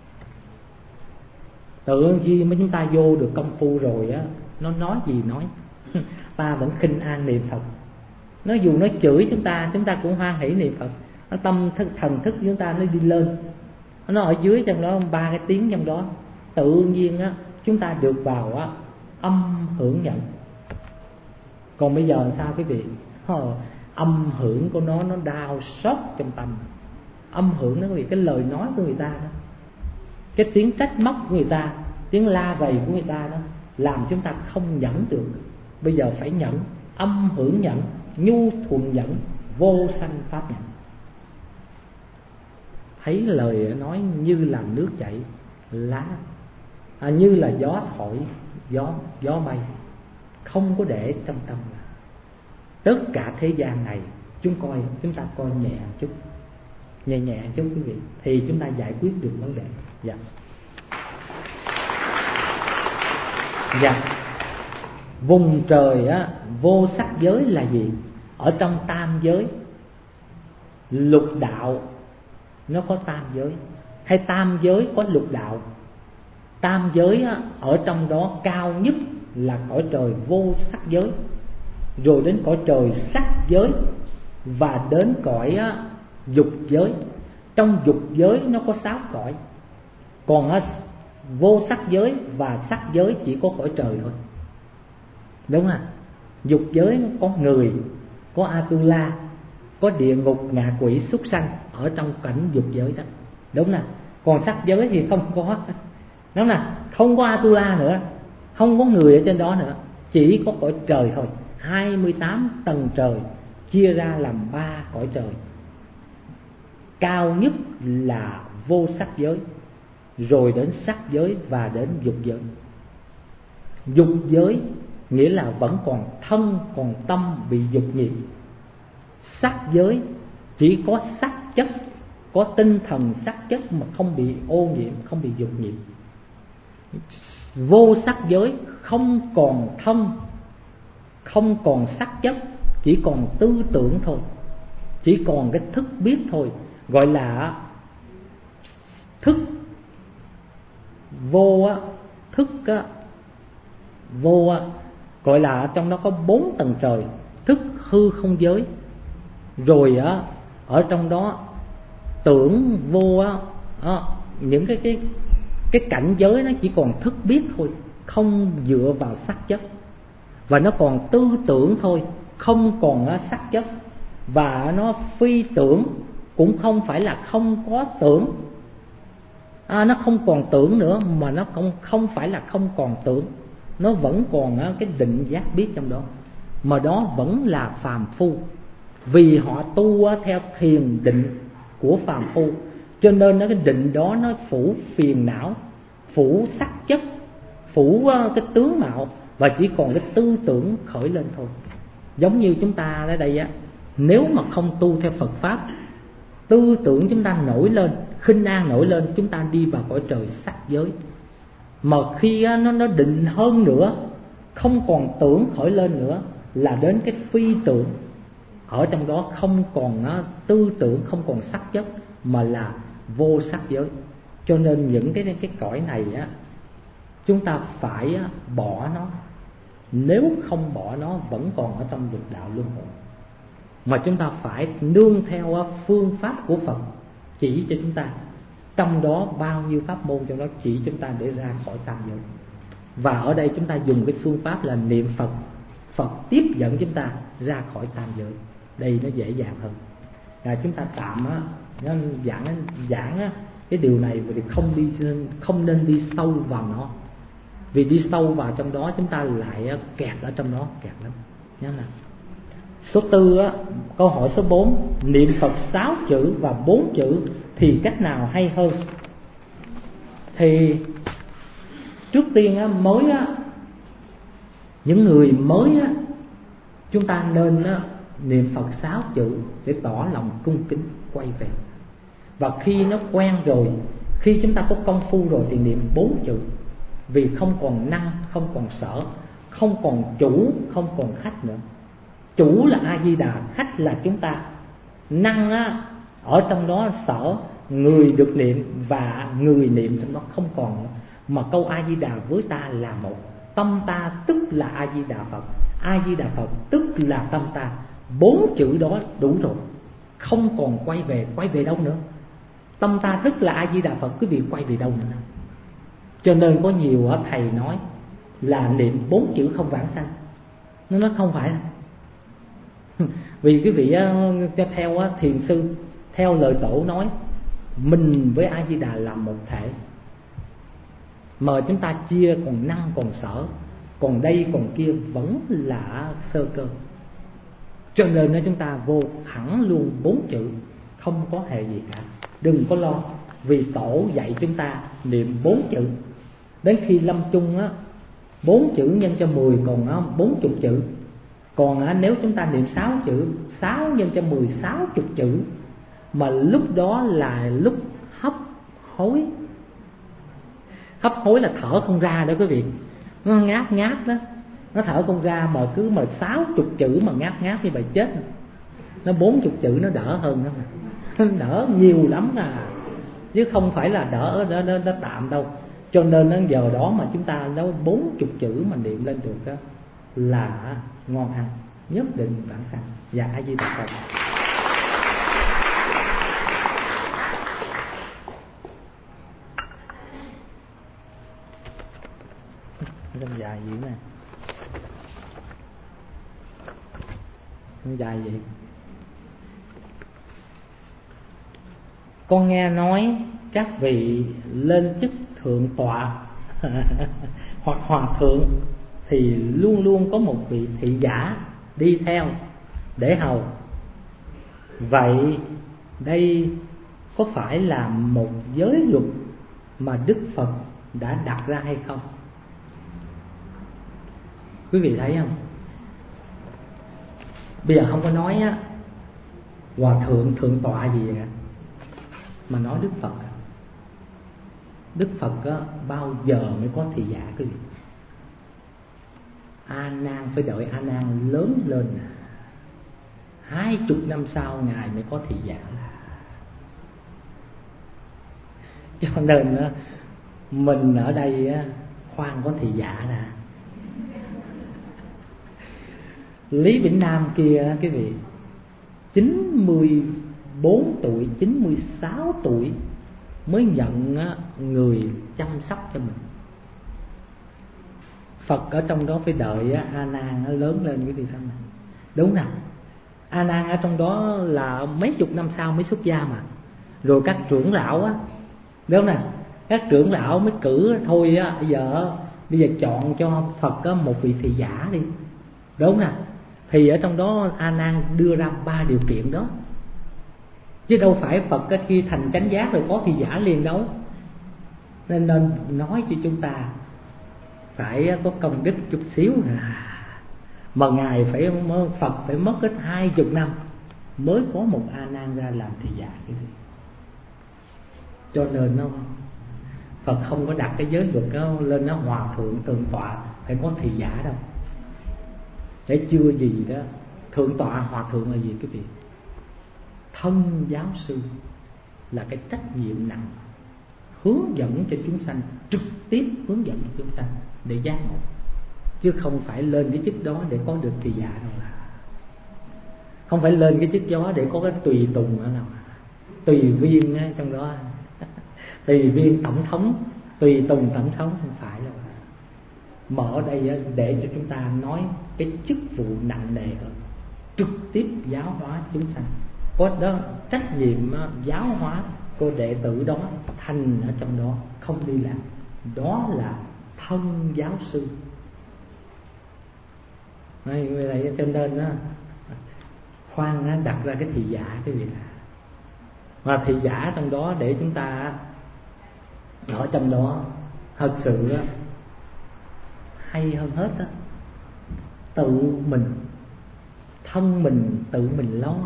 tự khi mà chúng ta vô được công phu rồi á, nó nói gì nói ta vẫn khinh an niệm Phật. Nó dù nó chửi chúng ta, chúng ta cũng hoan hỷ niệm Phật. Nó tâm thức thần thức chúng ta nó đi lên, nó ở dưới trong đó ba cái tiếng trong đó, tự nhiên á chúng ta được vào á âm hưởng nhận. Còn bây giờ sao quý vị? Ờ, âm hưởng của nó nó đau xót trong tâm. Âm hưởng nó quý vị, cái lời nói của người ta đó, cái tiếng trách móc của người ta, tiếng la rầy của người ta đó, làm chúng ta không nhẫn được. Bây giờ phải nhẫn, âm hưởng nhẫn, nhu thuận nhẫn, vô sanh pháp nhẫn. Thấy lời nói như là nước chảy lá, à, như là gió thổi, gió gió bay, không có để trong tâm. Tất cả thế gian này chúng coi chúng ta coi nhẹ chút, nhẹ nhẹ chút quý vị, thì chúng ta giải quyết được vấn đề. Dạ. Dạ. Vùng trời á, vô sắc giới là gì? Ở trong tam giới, lục đạo nó có tam giới, hay tam giới có lục đạo. Tam giới á, ở trong đó cao nhất là cõi trời vô sắc giới, rồi đến cõi trời sắc giới, và đến cõi á, dục giới. Trong dục giới nó có sáu cõi, còn á, vô sắc giới và sắc giới chỉ có cõi trời thôi, đúng không? Dục giới nó có người, có Atula, có địa ngục, ngạ quỷ, súc sanh ở trong cảnh dục giới đó, đúng nè. Còn sắc giới thì không có, đúng nè, không có Atula nữa, không có người ở trên đó nữa, chỉ có cõi trời thôi. hai mươi tám tầng trời chia ra làm ba cõi trời. Cao nhất là vô sắc giới, rồi đến sắc giới và đến dục giới. Dục giới nghĩa là vẫn còn thân, còn tâm bị dục nhiễm. Sắc giới chỉ có sắc chất, có tinh thần sắc chất mà không bị ô nhiễm, không bị dục nhiễm. Vô sắc giới không còn thân, không còn sắc chất, chỉ còn tư tưởng thôi, chỉ còn cái thức biết thôi, gọi là thức. Vô á, thức á, vô á, gọi là trong đó có bốn tầng trời, thức hư không giới. Rồi á, ở trong đó tưởng vô á, á những cái cái cái cảnh giới nó chỉ còn thức biết thôi, không dựa vào sắc chất, và nó còn tư tưởng thôi, không còn á, sắc chất, và nó phi tưởng, cũng không phải là không có tưởng, à, nó không còn tưởng nữa, mà nó không không phải là không còn tưởng, nó vẫn còn á, cái định giác biết trong đó, mà đó vẫn là phàm phu, vì họ tu á, theo thiền định của phàm phu, cho nên nó cái định đó nó phủ phiền não, phủ sắc chất, phủ á, cái tướng mạo, và chỉ còn cái tư tưởng khởi lên thôi. Giống như chúng ta ở đây á, nếu mà không tu theo Phật pháp, tư tưởng chúng ta nổi lên, khinh an nổi lên, chúng ta đi vào cõi trời sắc giới. Mà khi á, nó nó định hơn nữa, không còn tưởng khởi lên nữa, là đến cái phi tưởng. Ở trong đó không còn á, tư tưởng, không còn sắc chất, mà là vô sắc giới. Cho nên những cái cái cõi này á, chúng ta phải á, bỏ nó. Nếu không bỏ nó vẫn còn ở trong lục đạo luân hồi, mà chúng ta phải nương theo phương pháp của Phật chỉ cho chúng ta. Trong đó bao nhiêu pháp môn trong đó chỉ chúng ta để ra khỏi tam giới. Và ở đây chúng ta dùng cái phương pháp là niệm Phật, Phật tiếp dẫn chúng ta ra khỏi tam giới. Đây nó dễ dàng hơn. À, chúng ta tạm á, nó giảng giảng á, cái điều này thì không đi không nên đi sâu vào nó. Vì đi sâu vào trong đó chúng ta lại kẹt ở trong đó, kẹt lắm. Nhớ nào. Số tư á, câu hỏi số bốn, niệm Phật sáu chữ và bốn chữ thì cách nào hay hơn? Thì trước tiên á, mới á, những người mới á, chúng ta nên á, niệm Phật sáu chữ để tỏ lòng cung kính quay về. Và khi nó quen rồi, khi chúng ta có công phu rồi thì niệm bốn chữ. Vì không còn năng, không còn sở, không còn chủ, không còn khách nữa. Chủ là A Di Đà, khách là chúng ta. Năng á, ở trong đó sở, người được niệm và người niệm trong đó không còn nữa. Mà câu A Di Đà với ta là một. Tâm ta tức là A Di Đà Phật, A Di Đà Phật tức là tâm ta. Bốn chữ đó đủ rồi, không còn quay về. Quay về đâu nữa? Tâm ta tức là A Di Đà Phật, quý vị quay về đâu nữa? Cho nên có nhiều thầy nói là niệm bốn chữ không vãng sanh. Nó nói không phải. Vì quý vị theo thiền sư, theo lời tổ nói, mình với A Di Đà là một thể, mà chúng ta chia còn năng còn sở, còn đây còn kia vẫn là sơ cơ. Cho nên chúng ta vô thẳng luôn bốn chữ, không có hề gì cả. Đừng có lo, vì tổ dạy chúng ta niệm bốn chữ. Đến khi lâm chung á, bốn chữ nhân cho mười còn á, bốn chục chữ. Còn á, nếu chúng ta niệm sáu chữ, sáu nhân cho mười, sáu chục chữ. Mà lúc đó là lúc hấp hối. Hấp hối là thở không ra đó quý vị. Nó ngáp ngáp đó, nó thở không ra, mà cứ mà sáu chục chữ mà ngáp ngáp thì bà chết. Nó bốn chục chữ nó đỡ hơn đó mà. Đỡ nhiều lắm à, chứ không phải là đỡ đỡ, đỡ, đỡ tạm đâu. Cho nên đến giờ đó mà chúng ta nói bốn chục chữ mà niệm lên được đó là ngon ăn, nhất định vãng sanh. Dạ A Di Đà Phật. Nó dài dữ nè, nó dài vậy. Con nghe nói các vị lên chức thượng tọa hoặc hòa thượng thì luôn luôn có một vị thị giả đi theo để hầu. Vậy đây có phải là một giới luật mà Đức Phật đã đặt ra hay không? Quý vị thấy không? Bây giờ không có nói á, hòa thượng, thượng tọa gì cả, mà nói Đức Phật. Đức Phật á, bao giờ mới có thị giả quý vị? A Nan phải đợi A Nan lớn lên, hai chục năm sau ngài mới có thị giả. Cho nên á, mình ở đây á, khoan có thị giả nè. Lý Vĩnh Nam kia quý vị, chín mươi bốn tuổi, chín mươi sáu tuổi mới nhận người chăm sóc cho mình. Phật ở trong đó phải đợi A Nan nó lớn lên cái gì thân này, đúng không? A Nan ở trong đó là mấy chục năm sau mới xuất gia mà. Rồi các trưởng lão á, đúng không nào? các trưởng lão mới cử thôi á, bây giờ bây giờ chọn cho Phật á, một vị thị giả đi, đúng không nào? Thì ở trong đó A Nan đưa ra ba điều kiện đó, chứ đâu phải Phật á, khi thành chánh giác rồi có thị giả liền đâu. Nên nên nói cho chúng ta phải có công đức chút xíu à. Mà ngài phải Phật phải mất ít hai chục năm mới có một A Nan ra làm thị giả. Cho nên nó Phật không có đặt cái giới luật đó lên nó hòa thượng thượng tọa phải có thị giả đâu. Để chưa gì đó, thượng tọa hòa thượng là gì quý vị? Thân giáo sư là cái trách nhiệm nặng, hướng dẫn cho chúng sanh, trực tiếp hướng dẫn cho chúng sanh để giác ngộ, chứ không phải lên cái chức đó để có được thị giả đâu. Là không phải lên cái chức đó để có cái tùy tùng ở đâu, tùy viên á, trong đó tùy viên tổng thống, tùy tùng tổng thống, không phải đâu. Mà ở đây á, để cho chúng ta nói cái chức vụ nặng nề hơn, trực tiếp giáo hóa chúng sanh, có đó trách nhiệm á, giáo hóa cô đệ tử đó thành ở trong đó, không đi làm. Đó là thân giáo sư. Này, vậy cho nên á, khoan á, đặt ra cái thị giả cái việc này. Và thị giả trong đó để chúng ta ở trong đó thật sự á, hay hơn hết á, tự mình, thân mình tự mình lo,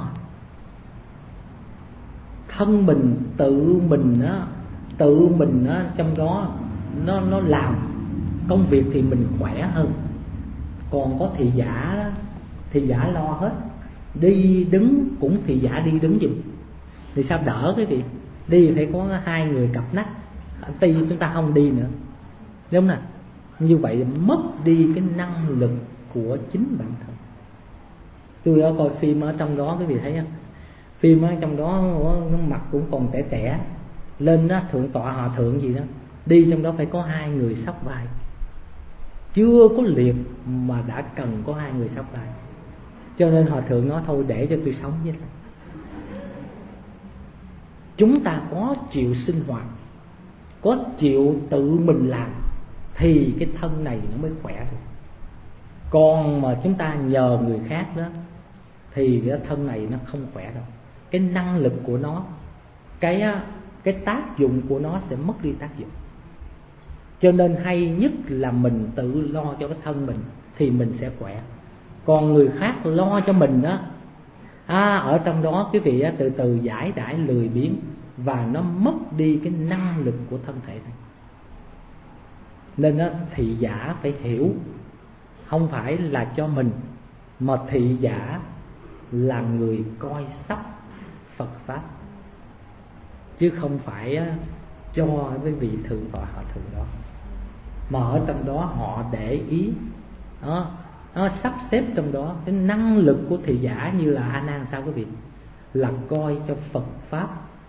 thân mình tự mình á, tự mình á, trong đó nó nó làm công việc thì mình khỏe hơn. Còn có thị giả đó, thị giả lo hết, đi đứng cũng thị giả đi đứng giùm thì sao đỡ cái việc đi phải có hai người cặp nách, tuy chúng ta không đi nữa, đúng không? Như vậy mất đi cái năng lực của chính bản thân. Tôi ở coi phim ở trong đó quý vị thấy không? Phim ở trong đó nó mặt cũng còn trẻ trẻ, lên đó thượng tọa hòa thượng gì đó, đi trong đó phải có hai người xốc vai, chưa có liệt mà đã cần có hai người xốc vai. Cho nên hòa thượng nói thôi để cho tôi sống với. Chúng ta có chịu sinh hoạt, có chịu tự mình làm thì cái thân này nó mới khỏe được. Còn mà chúng ta nhờ người khác đó thì cái thân này nó không khỏe đâu. Cái năng lực của nó, cái cái tác dụng của nó sẽ mất đi tác dụng. Cho nên hay nhất là mình tự lo cho cái thân mình thì mình sẽ khỏe. Còn người khác lo cho mình đó, à, ở trong đó quý vị từ từ giải đãi lười biếng và nó mất đi cái năng lực của thân thể này. Nên đó, thị giả phải hiểu, không phải là cho mình, mà thị giả là người coi sóc Phật Pháp, chứ không phải cho cái vị thượng tọa họ thượng đó. Mà ở trong đó họ để ý đó, nó sắp xếp trong đó cái năng lực của thị giả. Như là A Nan sao quý vị? Là coi cho Phật Pháp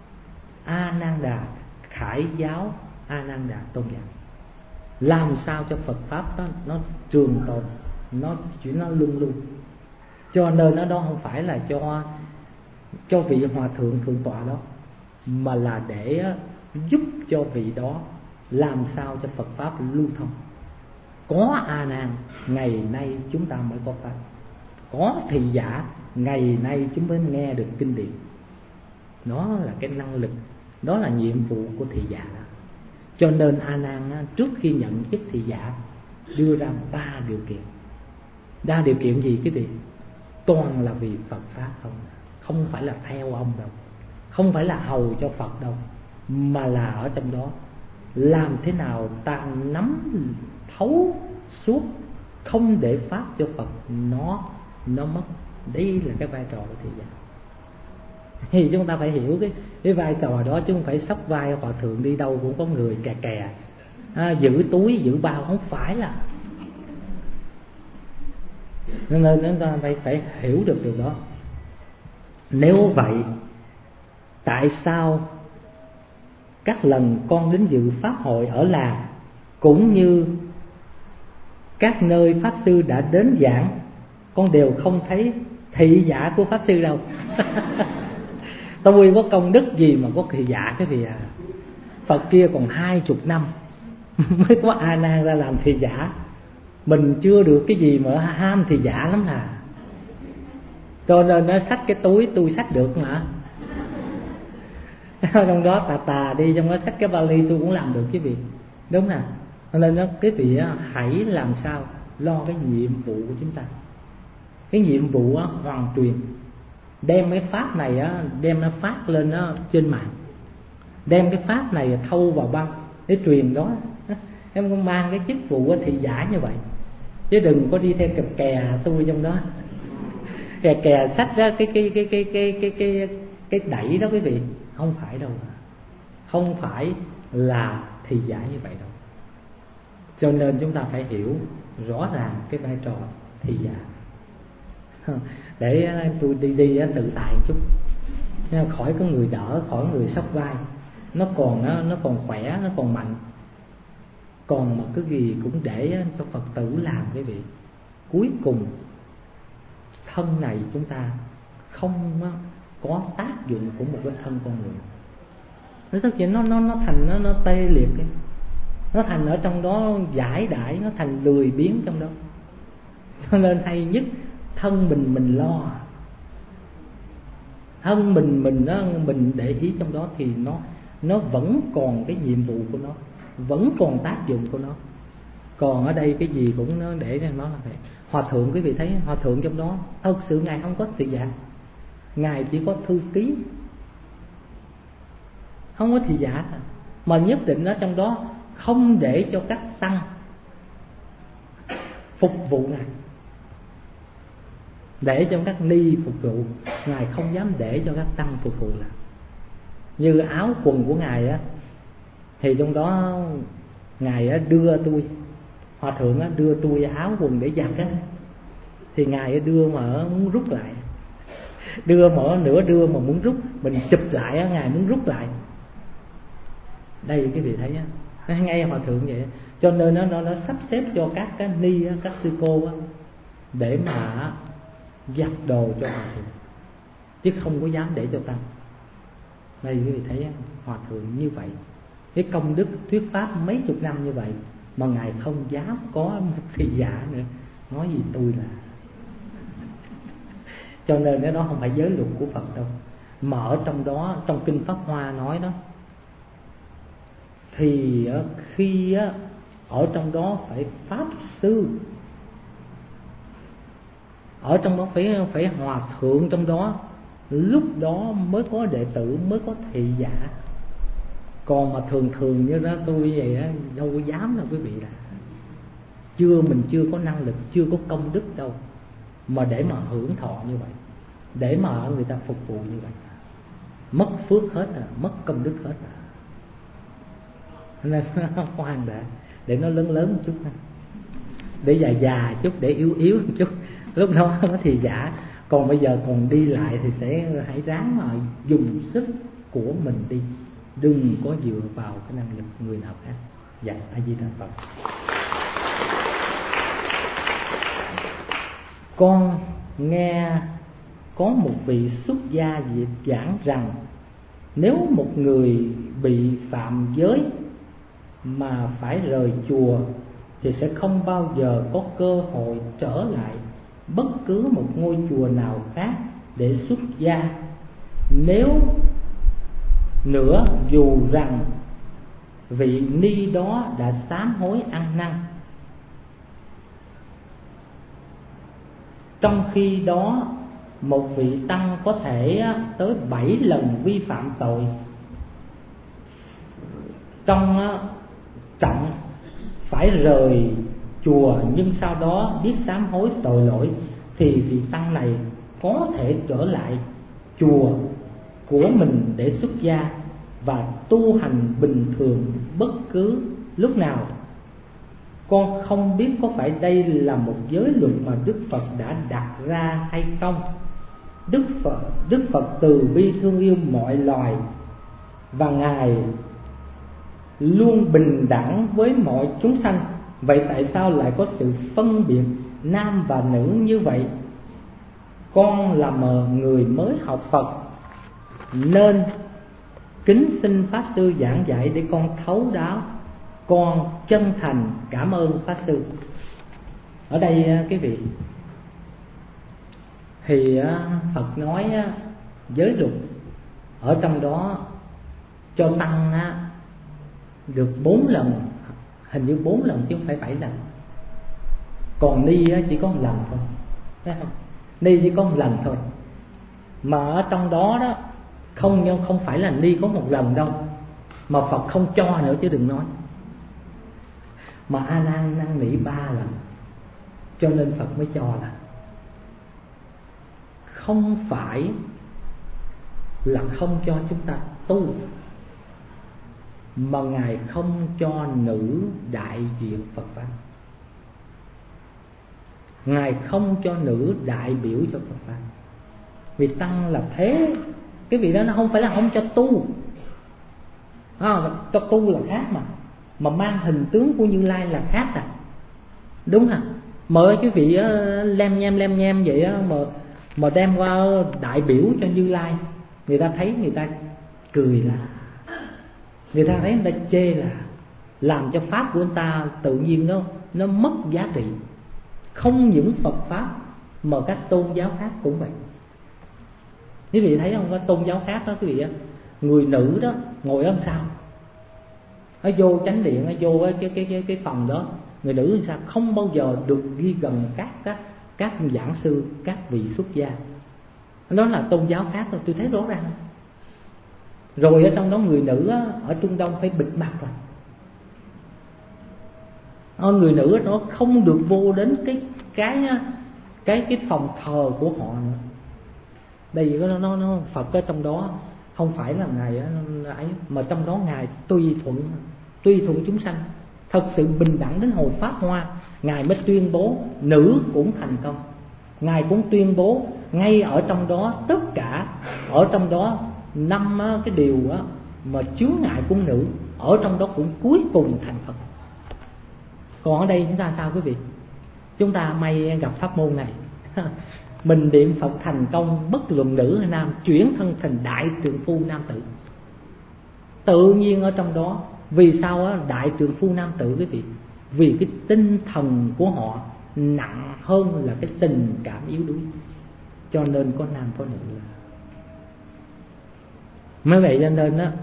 A Nan Đà khải giáo A Nan Đà tôn giả, làm sao cho Phật Pháp đó nó trường tồn, nó chuyển nó luôn luôn. Cho nên nó đó không phải là cho cho vị hòa thượng thượng tọa đó, mà là để giúp cho vị đó làm sao cho Phật Pháp lưu thông. Có A Nan ngày nay chúng ta mới có Pháp, có thị giả ngày nay chúng mới nghe được kinh điển. Đó là cái năng lực, đó là nhiệm vụ của thị giả đó. Cho nên A Nan trước khi nhận chức thị giả đưa ra ba điều kiện. Ba điều kiện gì quý vị? Toàn là vì Phật Pháp không, không phải là theo ông đâu, không phải là hầu cho Phật đâu, mà là ở trong đó làm thế nào ta nắm thấu suốt, không để pháp cho Phật nó nó mất. Đây là cái vai trò của thị giả. Thì chúng ta phải hiểu cái cái vai trò đó, chứ không phải sắp vai hòa thượng đi đâu cũng có người kè kè à, giữ túi giữ bao, không phải là. Nên chúng ta phải phải hiểu được điều đó. Nếu vậy, tại sao các lần con đến dự pháp hội ở làng cũng như các nơi pháp sư đã đến giảng, con đều không thấy thị giả của pháp sư đâu? Tôi có công đức gì mà có thị giả cái gì à? Phật kia còn hai chục năm mới có A Nan ra làm thị giả. Mình chưa được cái gì mà ham thị giả lắm à. Cho nên nó xách cái túi, tôi xách được mà. Trong đó tà tà đi, trong đó xách cái vali tôi cũng làm được cái việc, đúng nè. Cho nên nó cái vị hãy làm sao lo cái nhiệm vụ của chúng ta. Cái nhiệm vụ á, hoàn truyền, đem cái pháp này á, đem nó phát lên á, trên mạng, đem cái pháp này thâu vào băng để truyền đó. Em cũng mang cái chức vụ thị giả như vậy, chứ đừng có đi theo kẹp kè tôi trong đó. Kè kè xách ra cái cái cái cái cái cái cái cái đẩy đó quý vị, không phải đâu, không phải là thị giả như vậy đâu. Cho nên chúng ta phải hiểu rõ ràng cái vai trò thị giả, để tôi đi đi tự tại một chút, khỏi có người đỡ, khỏi người sóc vai. Nó còn nó, nó còn khỏe, nó còn mạnh. Còn mà cái gì cũng để cho Phật tử làm cái vị. Cuối cùng thân này chúng ta không có tác dụng của một cái thân con người. Nó tất nhiên nó nó nó thành nó nó tê liệt ấy. Nó thành ở trong đó giải đãi, nó thành lười biếng trong đó. Cho nên hay nhất thân mình mình lo, thân mình mình nó mình để ý trong đó thì nó nó vẫn còn cái nhiệm vụ của nó, vẫn còn tác dụng của nó. Còn ở đây cái gì cũng nó để cho nó là vậy. Hòa thượng quý vị thấy hòa thượng trong đó thật sự ngài không có thị giả, ngài chỉ có thư ký, không có thị giả thôi. Mà nhất định ở trong đó không để cho các tăng phục vụ ngài, để cho các ni phục vụ ngài, không dám để cho các tăng phục vụ là. Như áo quần của ngài á, thì trong đó ngài á đưa tôi, hòa thượng á đưa tôi áo quần để giặt á, thì ngài đưa mà muốn rút lại, đưa mà nửa đưa mà muốn rút, mình chụp lại á, ngài muốn rút lại. Đây quý vị thấy á, ngay hòa thượng vậy. Cho nên nó nó nó sắp xếp cho các cái ni á, các sư cô á, để mà giặt đồ cho hòa thượng, chứ không có dám để cho tăng. Đây quý vị thấy hòa thượng như vậy, cái công đức thuyết pháp mấy chục năm như vậy mà ngài không dám có một thị giả nữa, nói gì tôi là. Cho nên cái đó không phải giới luật của Phật đâu, mà ở trong đó, trong kinh Pháp Hoa nói đó, thì khi ở trong đó phải pháp sư, ở trong đó phải phải hòa thượng trong đó, lúc đó mới có đệ tử, mới có thị giả. Còn mà thường thường như đó tôi vậy á, đâu có dám đâu quý vị, là chưa mình chưa có năng lực, chưa có công đức đâu mà để mà hưởng thọ như vậy, để mà người ta phục vụ như vậy, mất phước hết à, mất công đức hết à. Nên khoan đã, để nó lớn lớn một chút, để già già chút, để yếu yếu một chút, lúc đó nó thì giả. Còn bây giờ còn đi lại thì sẽ hãy ráng mà dùng sức của mình đi, đừng có dựa vào cái năng lực người nào khác. Dạ, A Di Đà Phật. Con nghe có một vị xuất gia giảng rằng, nếu một người bị phạm giới mà phải rời chùa thì sẽ không bao giờ có cơ hội trở lại bất cứ một ngôi chùa nào khác để xuất gia. Nếu nữa dù rằng vị ni đó đã sám hối ăn năn, trong khi đó một vị tăng có thể tới bảy lần vi phạm tội trong trọng phải rời chùa, nhưng sau đó biết sám hối tội lỗi, thì vị tăng này có thể trở lại chùa của mình để xuất gia và tu hành bình thường bất cứ lúc nào. Con không biết có phải đây là một giới luật mà Đức Phật đã đặt ra hay không. Đức Phật, Đức Phật từ bi thương yêu mọi loài, và Ngài luôn bình đẳng với mọi chúng sanh. Vậy tại sao lại có sự phân biệt nam và nữ như vậy? Con là một người mới học Phật nên kính xin Pháp Sư giảng dạy để con thấu đáo, con chân thành cảm ơn Pháp Sư. Ở đây quý vị, thì Phật nói giới luật ở trong đó cho tăng được bốn lần, hình như bốn lần chứ không phải bảy lần. Còn ni chỉ có một lần thôi, thấy không? Ni chỉ có một lần thôi. Mà ở trong đó đó không không phải là ni có một lần đâu, mà Phật không cho nữa chứ đừng nói. Mà A Nan năn nỉ ba lần, cho nên Phật mới cho. Là không phải là không cho chúng ta tu, mà Ngài không cho nữ đại diện Phật pháp. Ngài không cho nữ đại biểu cho Phật pháp. Vì tăng là thế. Cái vị đó nó không phải là không cho tu à, cho tu là khác mà. Mà mang hình tướng của Như Lai là khác à. Đúng hả? Mời cái vị lem nhem lem nhem vậy á, mà mà đem qua đại biểu cho Như Lai, người ta thấy người ta cười là, người ta thấy người ta chê là, làm cho pháp của người ta tự nhiên nó nó mất giá trị. Không những Phật pháp mà các tôn giáo khác cũng vậy. Quý vị thấy không? Có tôn giáo khác đó quý vị á, người nữ đó ngồi ở sao, ở vô chánh điện, ở vô cái cái cái cái phòng đó, người nữ sao không bao giờ được ghi gần các các các giảng sư, các vị xuất gia. Đó là tôn giáo khác thôi, tôi thấy rõ ràng. Rồi ở trong đó người nữ á, ở Trung Đông phải bịt mặt rồi. Ở người nữ nó không được vô đến cái cái cái cái phòng thờ của họ nữa. Đây nó nó nó Phật ở trong đó không phải là Ngài ấy, mà trong đó Ngài tùy thuận tùy thuận chúng sanh, thật sự bình đẳng đến hồi Pháp Hoa. Ngài mới tuyên bố nữ cũng thành công. Ngài cũng tuyên bố ngay ở trong đó, tất cả ở trong đó năm cái điều đó, mà chướng ngại của nữ ở trong đó cũng cuối cùng thành Phật. Còn ở đây chúng ta sao quý vị? Chúng ta may gặp pháp môn này mình niệm Phật thành công, bất luận nữ hay nam, chuyển thân thành đại trượng phu nam tử. Tự nhiên ở trong đó, vì sao á, đại trượng phu nam tử quý vị? Vì cái tinh thần của họ nặng hơn là cái tình cảm yếu đuối, cho nên có nam có nữ. Mới vậy cho nên á,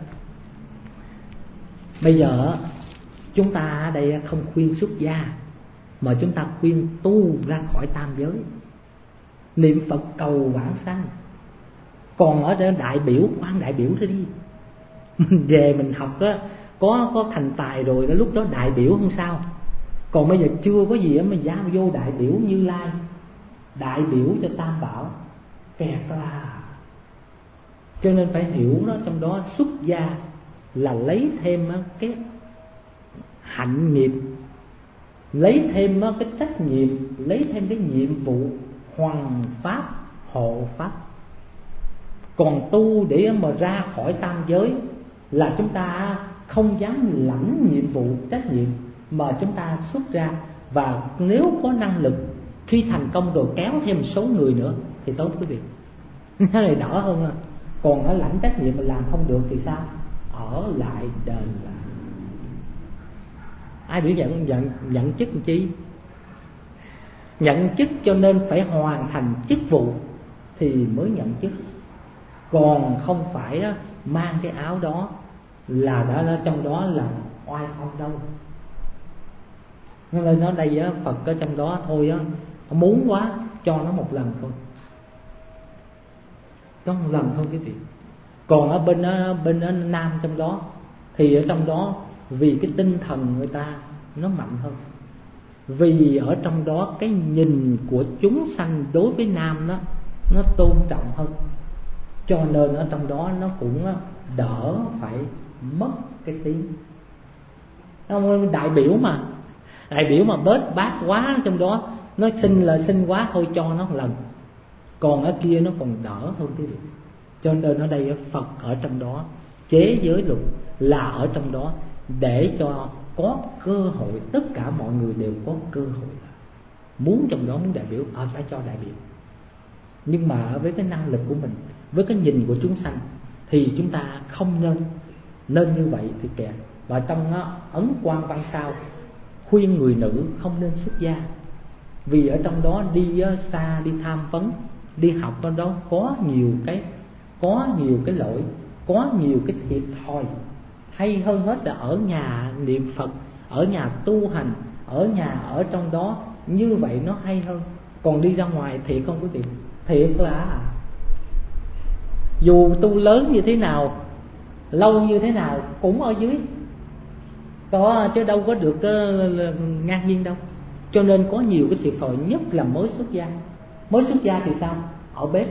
bây giờ chúng ta ở đây không khuyên xuất gia, mà chúng ta khuyên tu ra khỏi tam giới, niệm Phật cầu vãng sanh. Còn ở đây đại biểu, quan đại biểu thôi đi. Mình về mình học á, có có thành tài rồi, cái lúc đó đại biểu không sao. Còn bây giờ chưa có gì á, mà giao vô đại biểu Như Lai, đại biểu cho Tam Bảo, kẹt là. Cho nên phải hiểu đó, trong đó xuất gia là lấy thêm cái hạnh nghiệp, lấy thêm cái trách nhiệm, lấy thêm cái nhiệm vụ hoằng pháp, hộ pháp. Còn tu để mà ra khỏi tam giới là chúng ta không dám lãnh nhiệm vụ, trách nhiệm, mà chúng ta xuất ra. Và nếu có năng lực, khi thành công rồi kéo thêm một số người nữa thì tốt quý vị. Cái này đỡ hơn. À. Còn ở lãnh trách nhiệm mà làm không được thì sao? Ở lại đền là ai biểu nhận nhận nhận chức làm chi? Nhận chức cho nên phải hoàn thành chức vụ thì mới nhận chức. Còn không phải đó, mang cái áo đó là đã ở trong đó là oai phong đâu. Nên nó đây á, Phật ở trong đó thôi á, muốn quá cho nó một lần thôi, có một lần thôi quý vị. Còn ở bên ở bên ở Nam trong đó thì ở trong đó vì cái tinh thần người ta nó mạnh hơn, vì ở trong đó cái nhìn của chúng sanh đối với Nam nó nó tôn trọng hơn, cho nên ở trong đó nó cũng đỡ phải mất cái tiếng. Ông đại biểu mà đại biểu mà bớt bát quá trong đó, nó xin là xin quá thôi, cho nó một lần. Còn ở kia nó còn đỡ hơn cái gì. Cho nên ở đây Phật ở trong đó chế giới luật là ở trong đó để cho có cơ hội, tất cả mọi người đều có cơ hội. Muốn trong đó muốn đại biểu, ở phải cho đại biểu. Nhưng mà với cái năng lực của mình, với cái nhìn của chúng sanh thì chúng ta không nên nên như vậy thì kẹt. Và trong đó, Ấn Quang Văn Sao khuyên người nữ không nên xuất gia, vì ở trong đó đi xa, đi tham vấn, đi học ở đó có nhiều cái có nhiều cái lỗi, có nhiều cái thiệt thòi. Hay hơn hết là ở nhà niệm Phật, ở nhà tu hành, ở nhà ở trong đó, như vậy nó hay hơn. Còn đi ra ngoài thiệt không quý vị, thiệt là dù tu lớn như thế nào, lâu như thế nào cũng ở dưới, có chứ đâu có được uh, ngang nhiên đâu. Cho nên có nhiều cái thiệt thòi, nhất là mới xuất gia. Mới xuất gia thì sao? Ở bếp,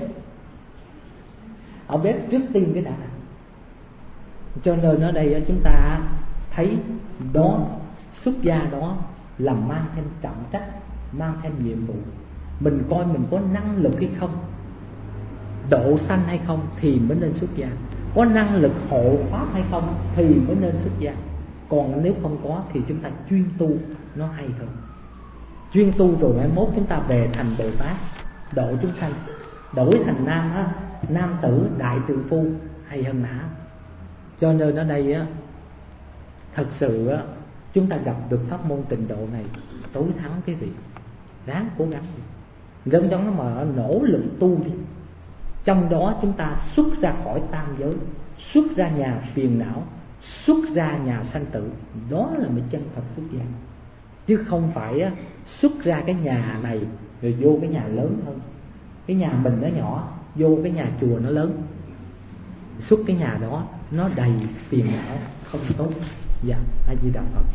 ở bếp trước tiên cái đã. Cho nên ở đây chúng ta thấy đó, xuất gia đó là mang thêm trọng trách, mang thêm nhiệm vụ. Mình coi mình có năng lực hay không, độ sanh hay không thì mới nên xuất gia. Có năng lực hộ pháp hay không thì mới nên xuất gia. Còn nếu không có thì chúng ta chuyên tu nó hay hơn. Chuyên tu rồi mai mốt chúng ta về thành Bồ Tát, độ chúng sanh, đổi thành nam á, nam tử đại trượng phu hay hơn hả. Cho nên ở đây á, thật sự á, chúng ta gặp được pháp môn tịnh độ này tối thắng cái vị, ráng cố gắng đi, gần đó mà nỗ lực tu đi. Trong đó chúng ta xuất ra khỏi tam giới, xuất ra nhà phiền não, xuất ra nhà sanh tử, đó là mới chân thật xuất gia. Chứ không phải á, xuất ra cái nhà này rồi vô cái nhà lớn hơn. Cái nhà mình nó nhỏ, vô cái nhà chùa nó lớn, xuất cái nhà đó nó đầy phiền não, không tốt. Dạ, A Di Đà Phật.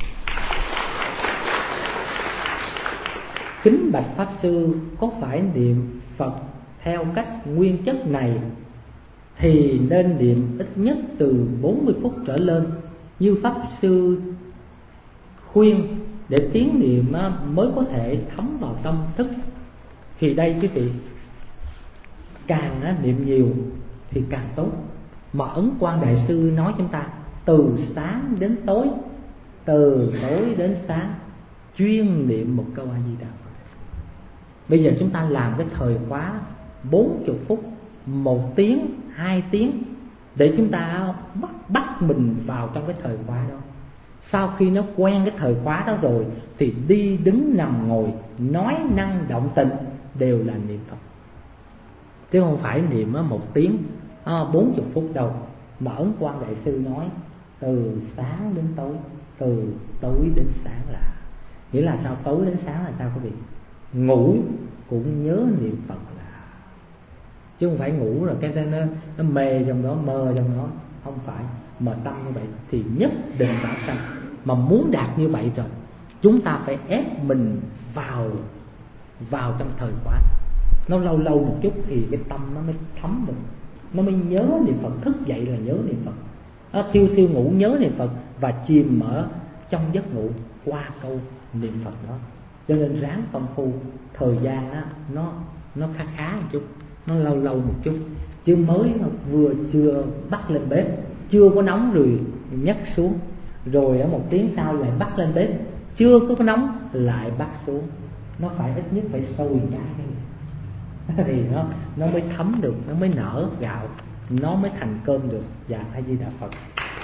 Kính bạch Pháp Sư, có phải niệm Phật theo cách nguyên chất này thì nên niệm ít nhất từ bốn mươi phút trở lên như Pháp Sư khuyên, để tiếng niệm mới có thể thấm vào tâm thức? Thì đây quý vị, càng niệm nhiều thì càng tốt. Mà Ấn Quang Đại Sư nói chúng ta từ sáng đến tối, từ tối đến sáng chuyên niệm một câu A Di Đà Phật. Bây giờ chúng ta làm cái thời khóa bốn mươi phút, một tiếng, hai tiếng, để chúng ta bắt, bắt mình vào trong cái thời khóa đó. Sau khi nó quen cái thời khóa đó rồi thì đi đứng nằm ngồi, nói năng động tịnh đều là niệm Phật, chứ không phải niệm một tiếng bốn mươi phút đâu. Mà Ấn Quang Đại Sư nói từ sáng đến tối, từ tối đến sáng là nghĩa là sao? Tối đến sáng là sao quý vị? Ngủ cũng nhớ niệm Phật là, chứ không phải ngủ rồi cái nó, nó mê trong đó, mơ trong đó, không phải. Mà tâm như vậy thì nhất định vãng sanh. Mà muốn đạt như vậy rồi, chúng ta phải ép mình vào vào trong thời khóa. Nó lâu lâu một chút thì cái tâm nó mới thấm được, nó mới nhớ niệm Phật. Thức dậy là nhớ niệm Phật, nó thiêu thiêu ngủ nhớ niệm Phật, và chìm ở trong giấc ngủ qua câu niệm Phật đó. Cho nên ráng công phu, thời gian đó, nó nó khá khá một chút, nó lâu lâu một chút. Chứ mới vừa chưa bắt lên bếp, chưa có nóng rồi nhấc xuống, rồi ở một tiếng sau lại bắt lên bếp, chưa có nóng lại bắt xuống. Nó phải ít nhất phải sôi cái thì nó nó mới thấm được, nó mới nở gạo, nó mới thành cơm được. Dạ, A Di Đà Phật.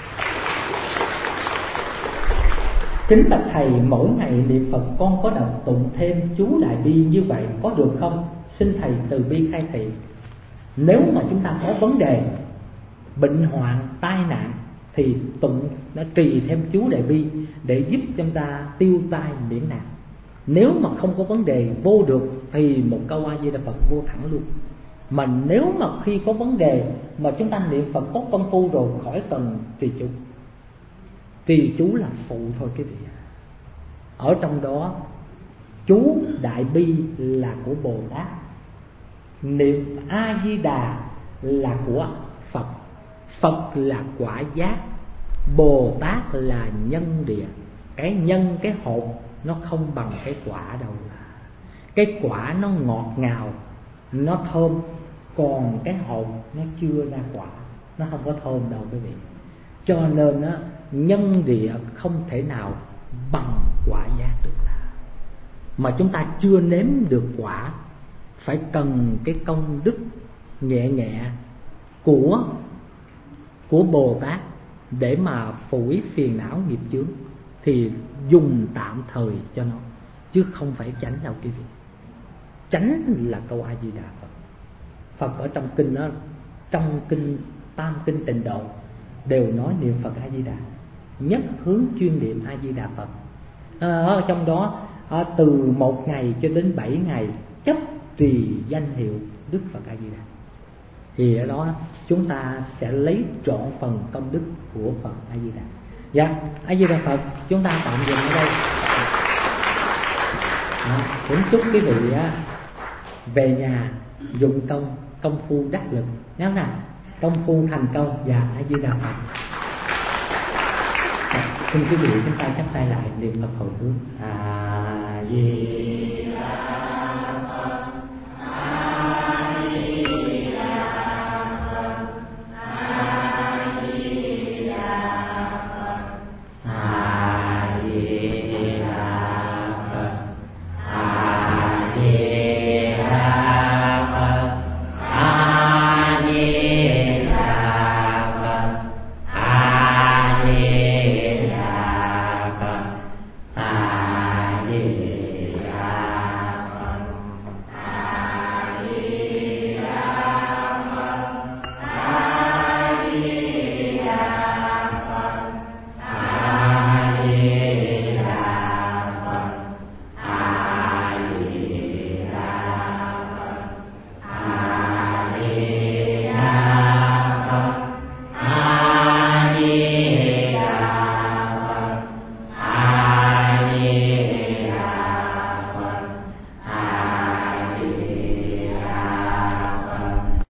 Kính bạch thầy, mỗi ngày niệm Phật con có đọc tụng thêm chú Đại Bi như vậy có được không? Xin thầy từ bi khai thị. Nếu mà chúng ta có vấn đề bệnh hoạn, tai nạn thì tụng đã trì thêm chú Đại Bi để giúp chúng ta tiêu tai miễn nạn. Nếu mà không có vấn đề vô được thì một câu A Di Đà Phật vô thẳng luôn. Mà nếu mà khi có vấn đề mà chúng ta niệm Phật có công phu rồi, khỏi cần trì chú. Trì chú là phụ thôi quý vị. Ở trong đó chú Đại Bi là của Bồ Tát, niệm A Di Đà là của Phật. Phật là quả giác, Bồ Tát là nhân địa. Cái nhân, cái hột nó không bằng cái quả đâu. Cái quả nó ngọt ngào, nó thơm, còn cái hột nó chưa ra quả, nó không có thơm đâu quý vị. Cho nên á, nhân địa không thể nào bằng quả giác được. Mà chúng ta chưa nếm được quả, phải cần cái công đức nhẹ nhẹ của của Bồ Tát để mà phủi phiền não nghiệp chướng thì dùng tạm thời cho nó, chứ không phải chánh đâu quý vị. Chánh là câu A Di Đà Phật. Phật ở trong kinh đó, trong kinh Tam Kinh Tịnh Độ đều nói niệm Phật A Di Đà, nhất hướng chuyên niệm A Di Đà Phật. À, ở trong đó à, từ một ngày cho đến bảy ngày chấp trì danh hiệu Đức Phật A Di Đà, thì ở đó chúng ta sẽ lấy trọn phần công đức của Phật A Di Đà. Dạ, A Di Đà Phật, chúng ta tạm dừng ở đây. À, cũng chúc quý vị á, về nhà dụng công công phu đắc lực, nhớ nè, công phu thành công. Và A Di Đà Phật. À, xin quý vị chúng ta chắp tay lại niệm Phật hồi hướng. A Di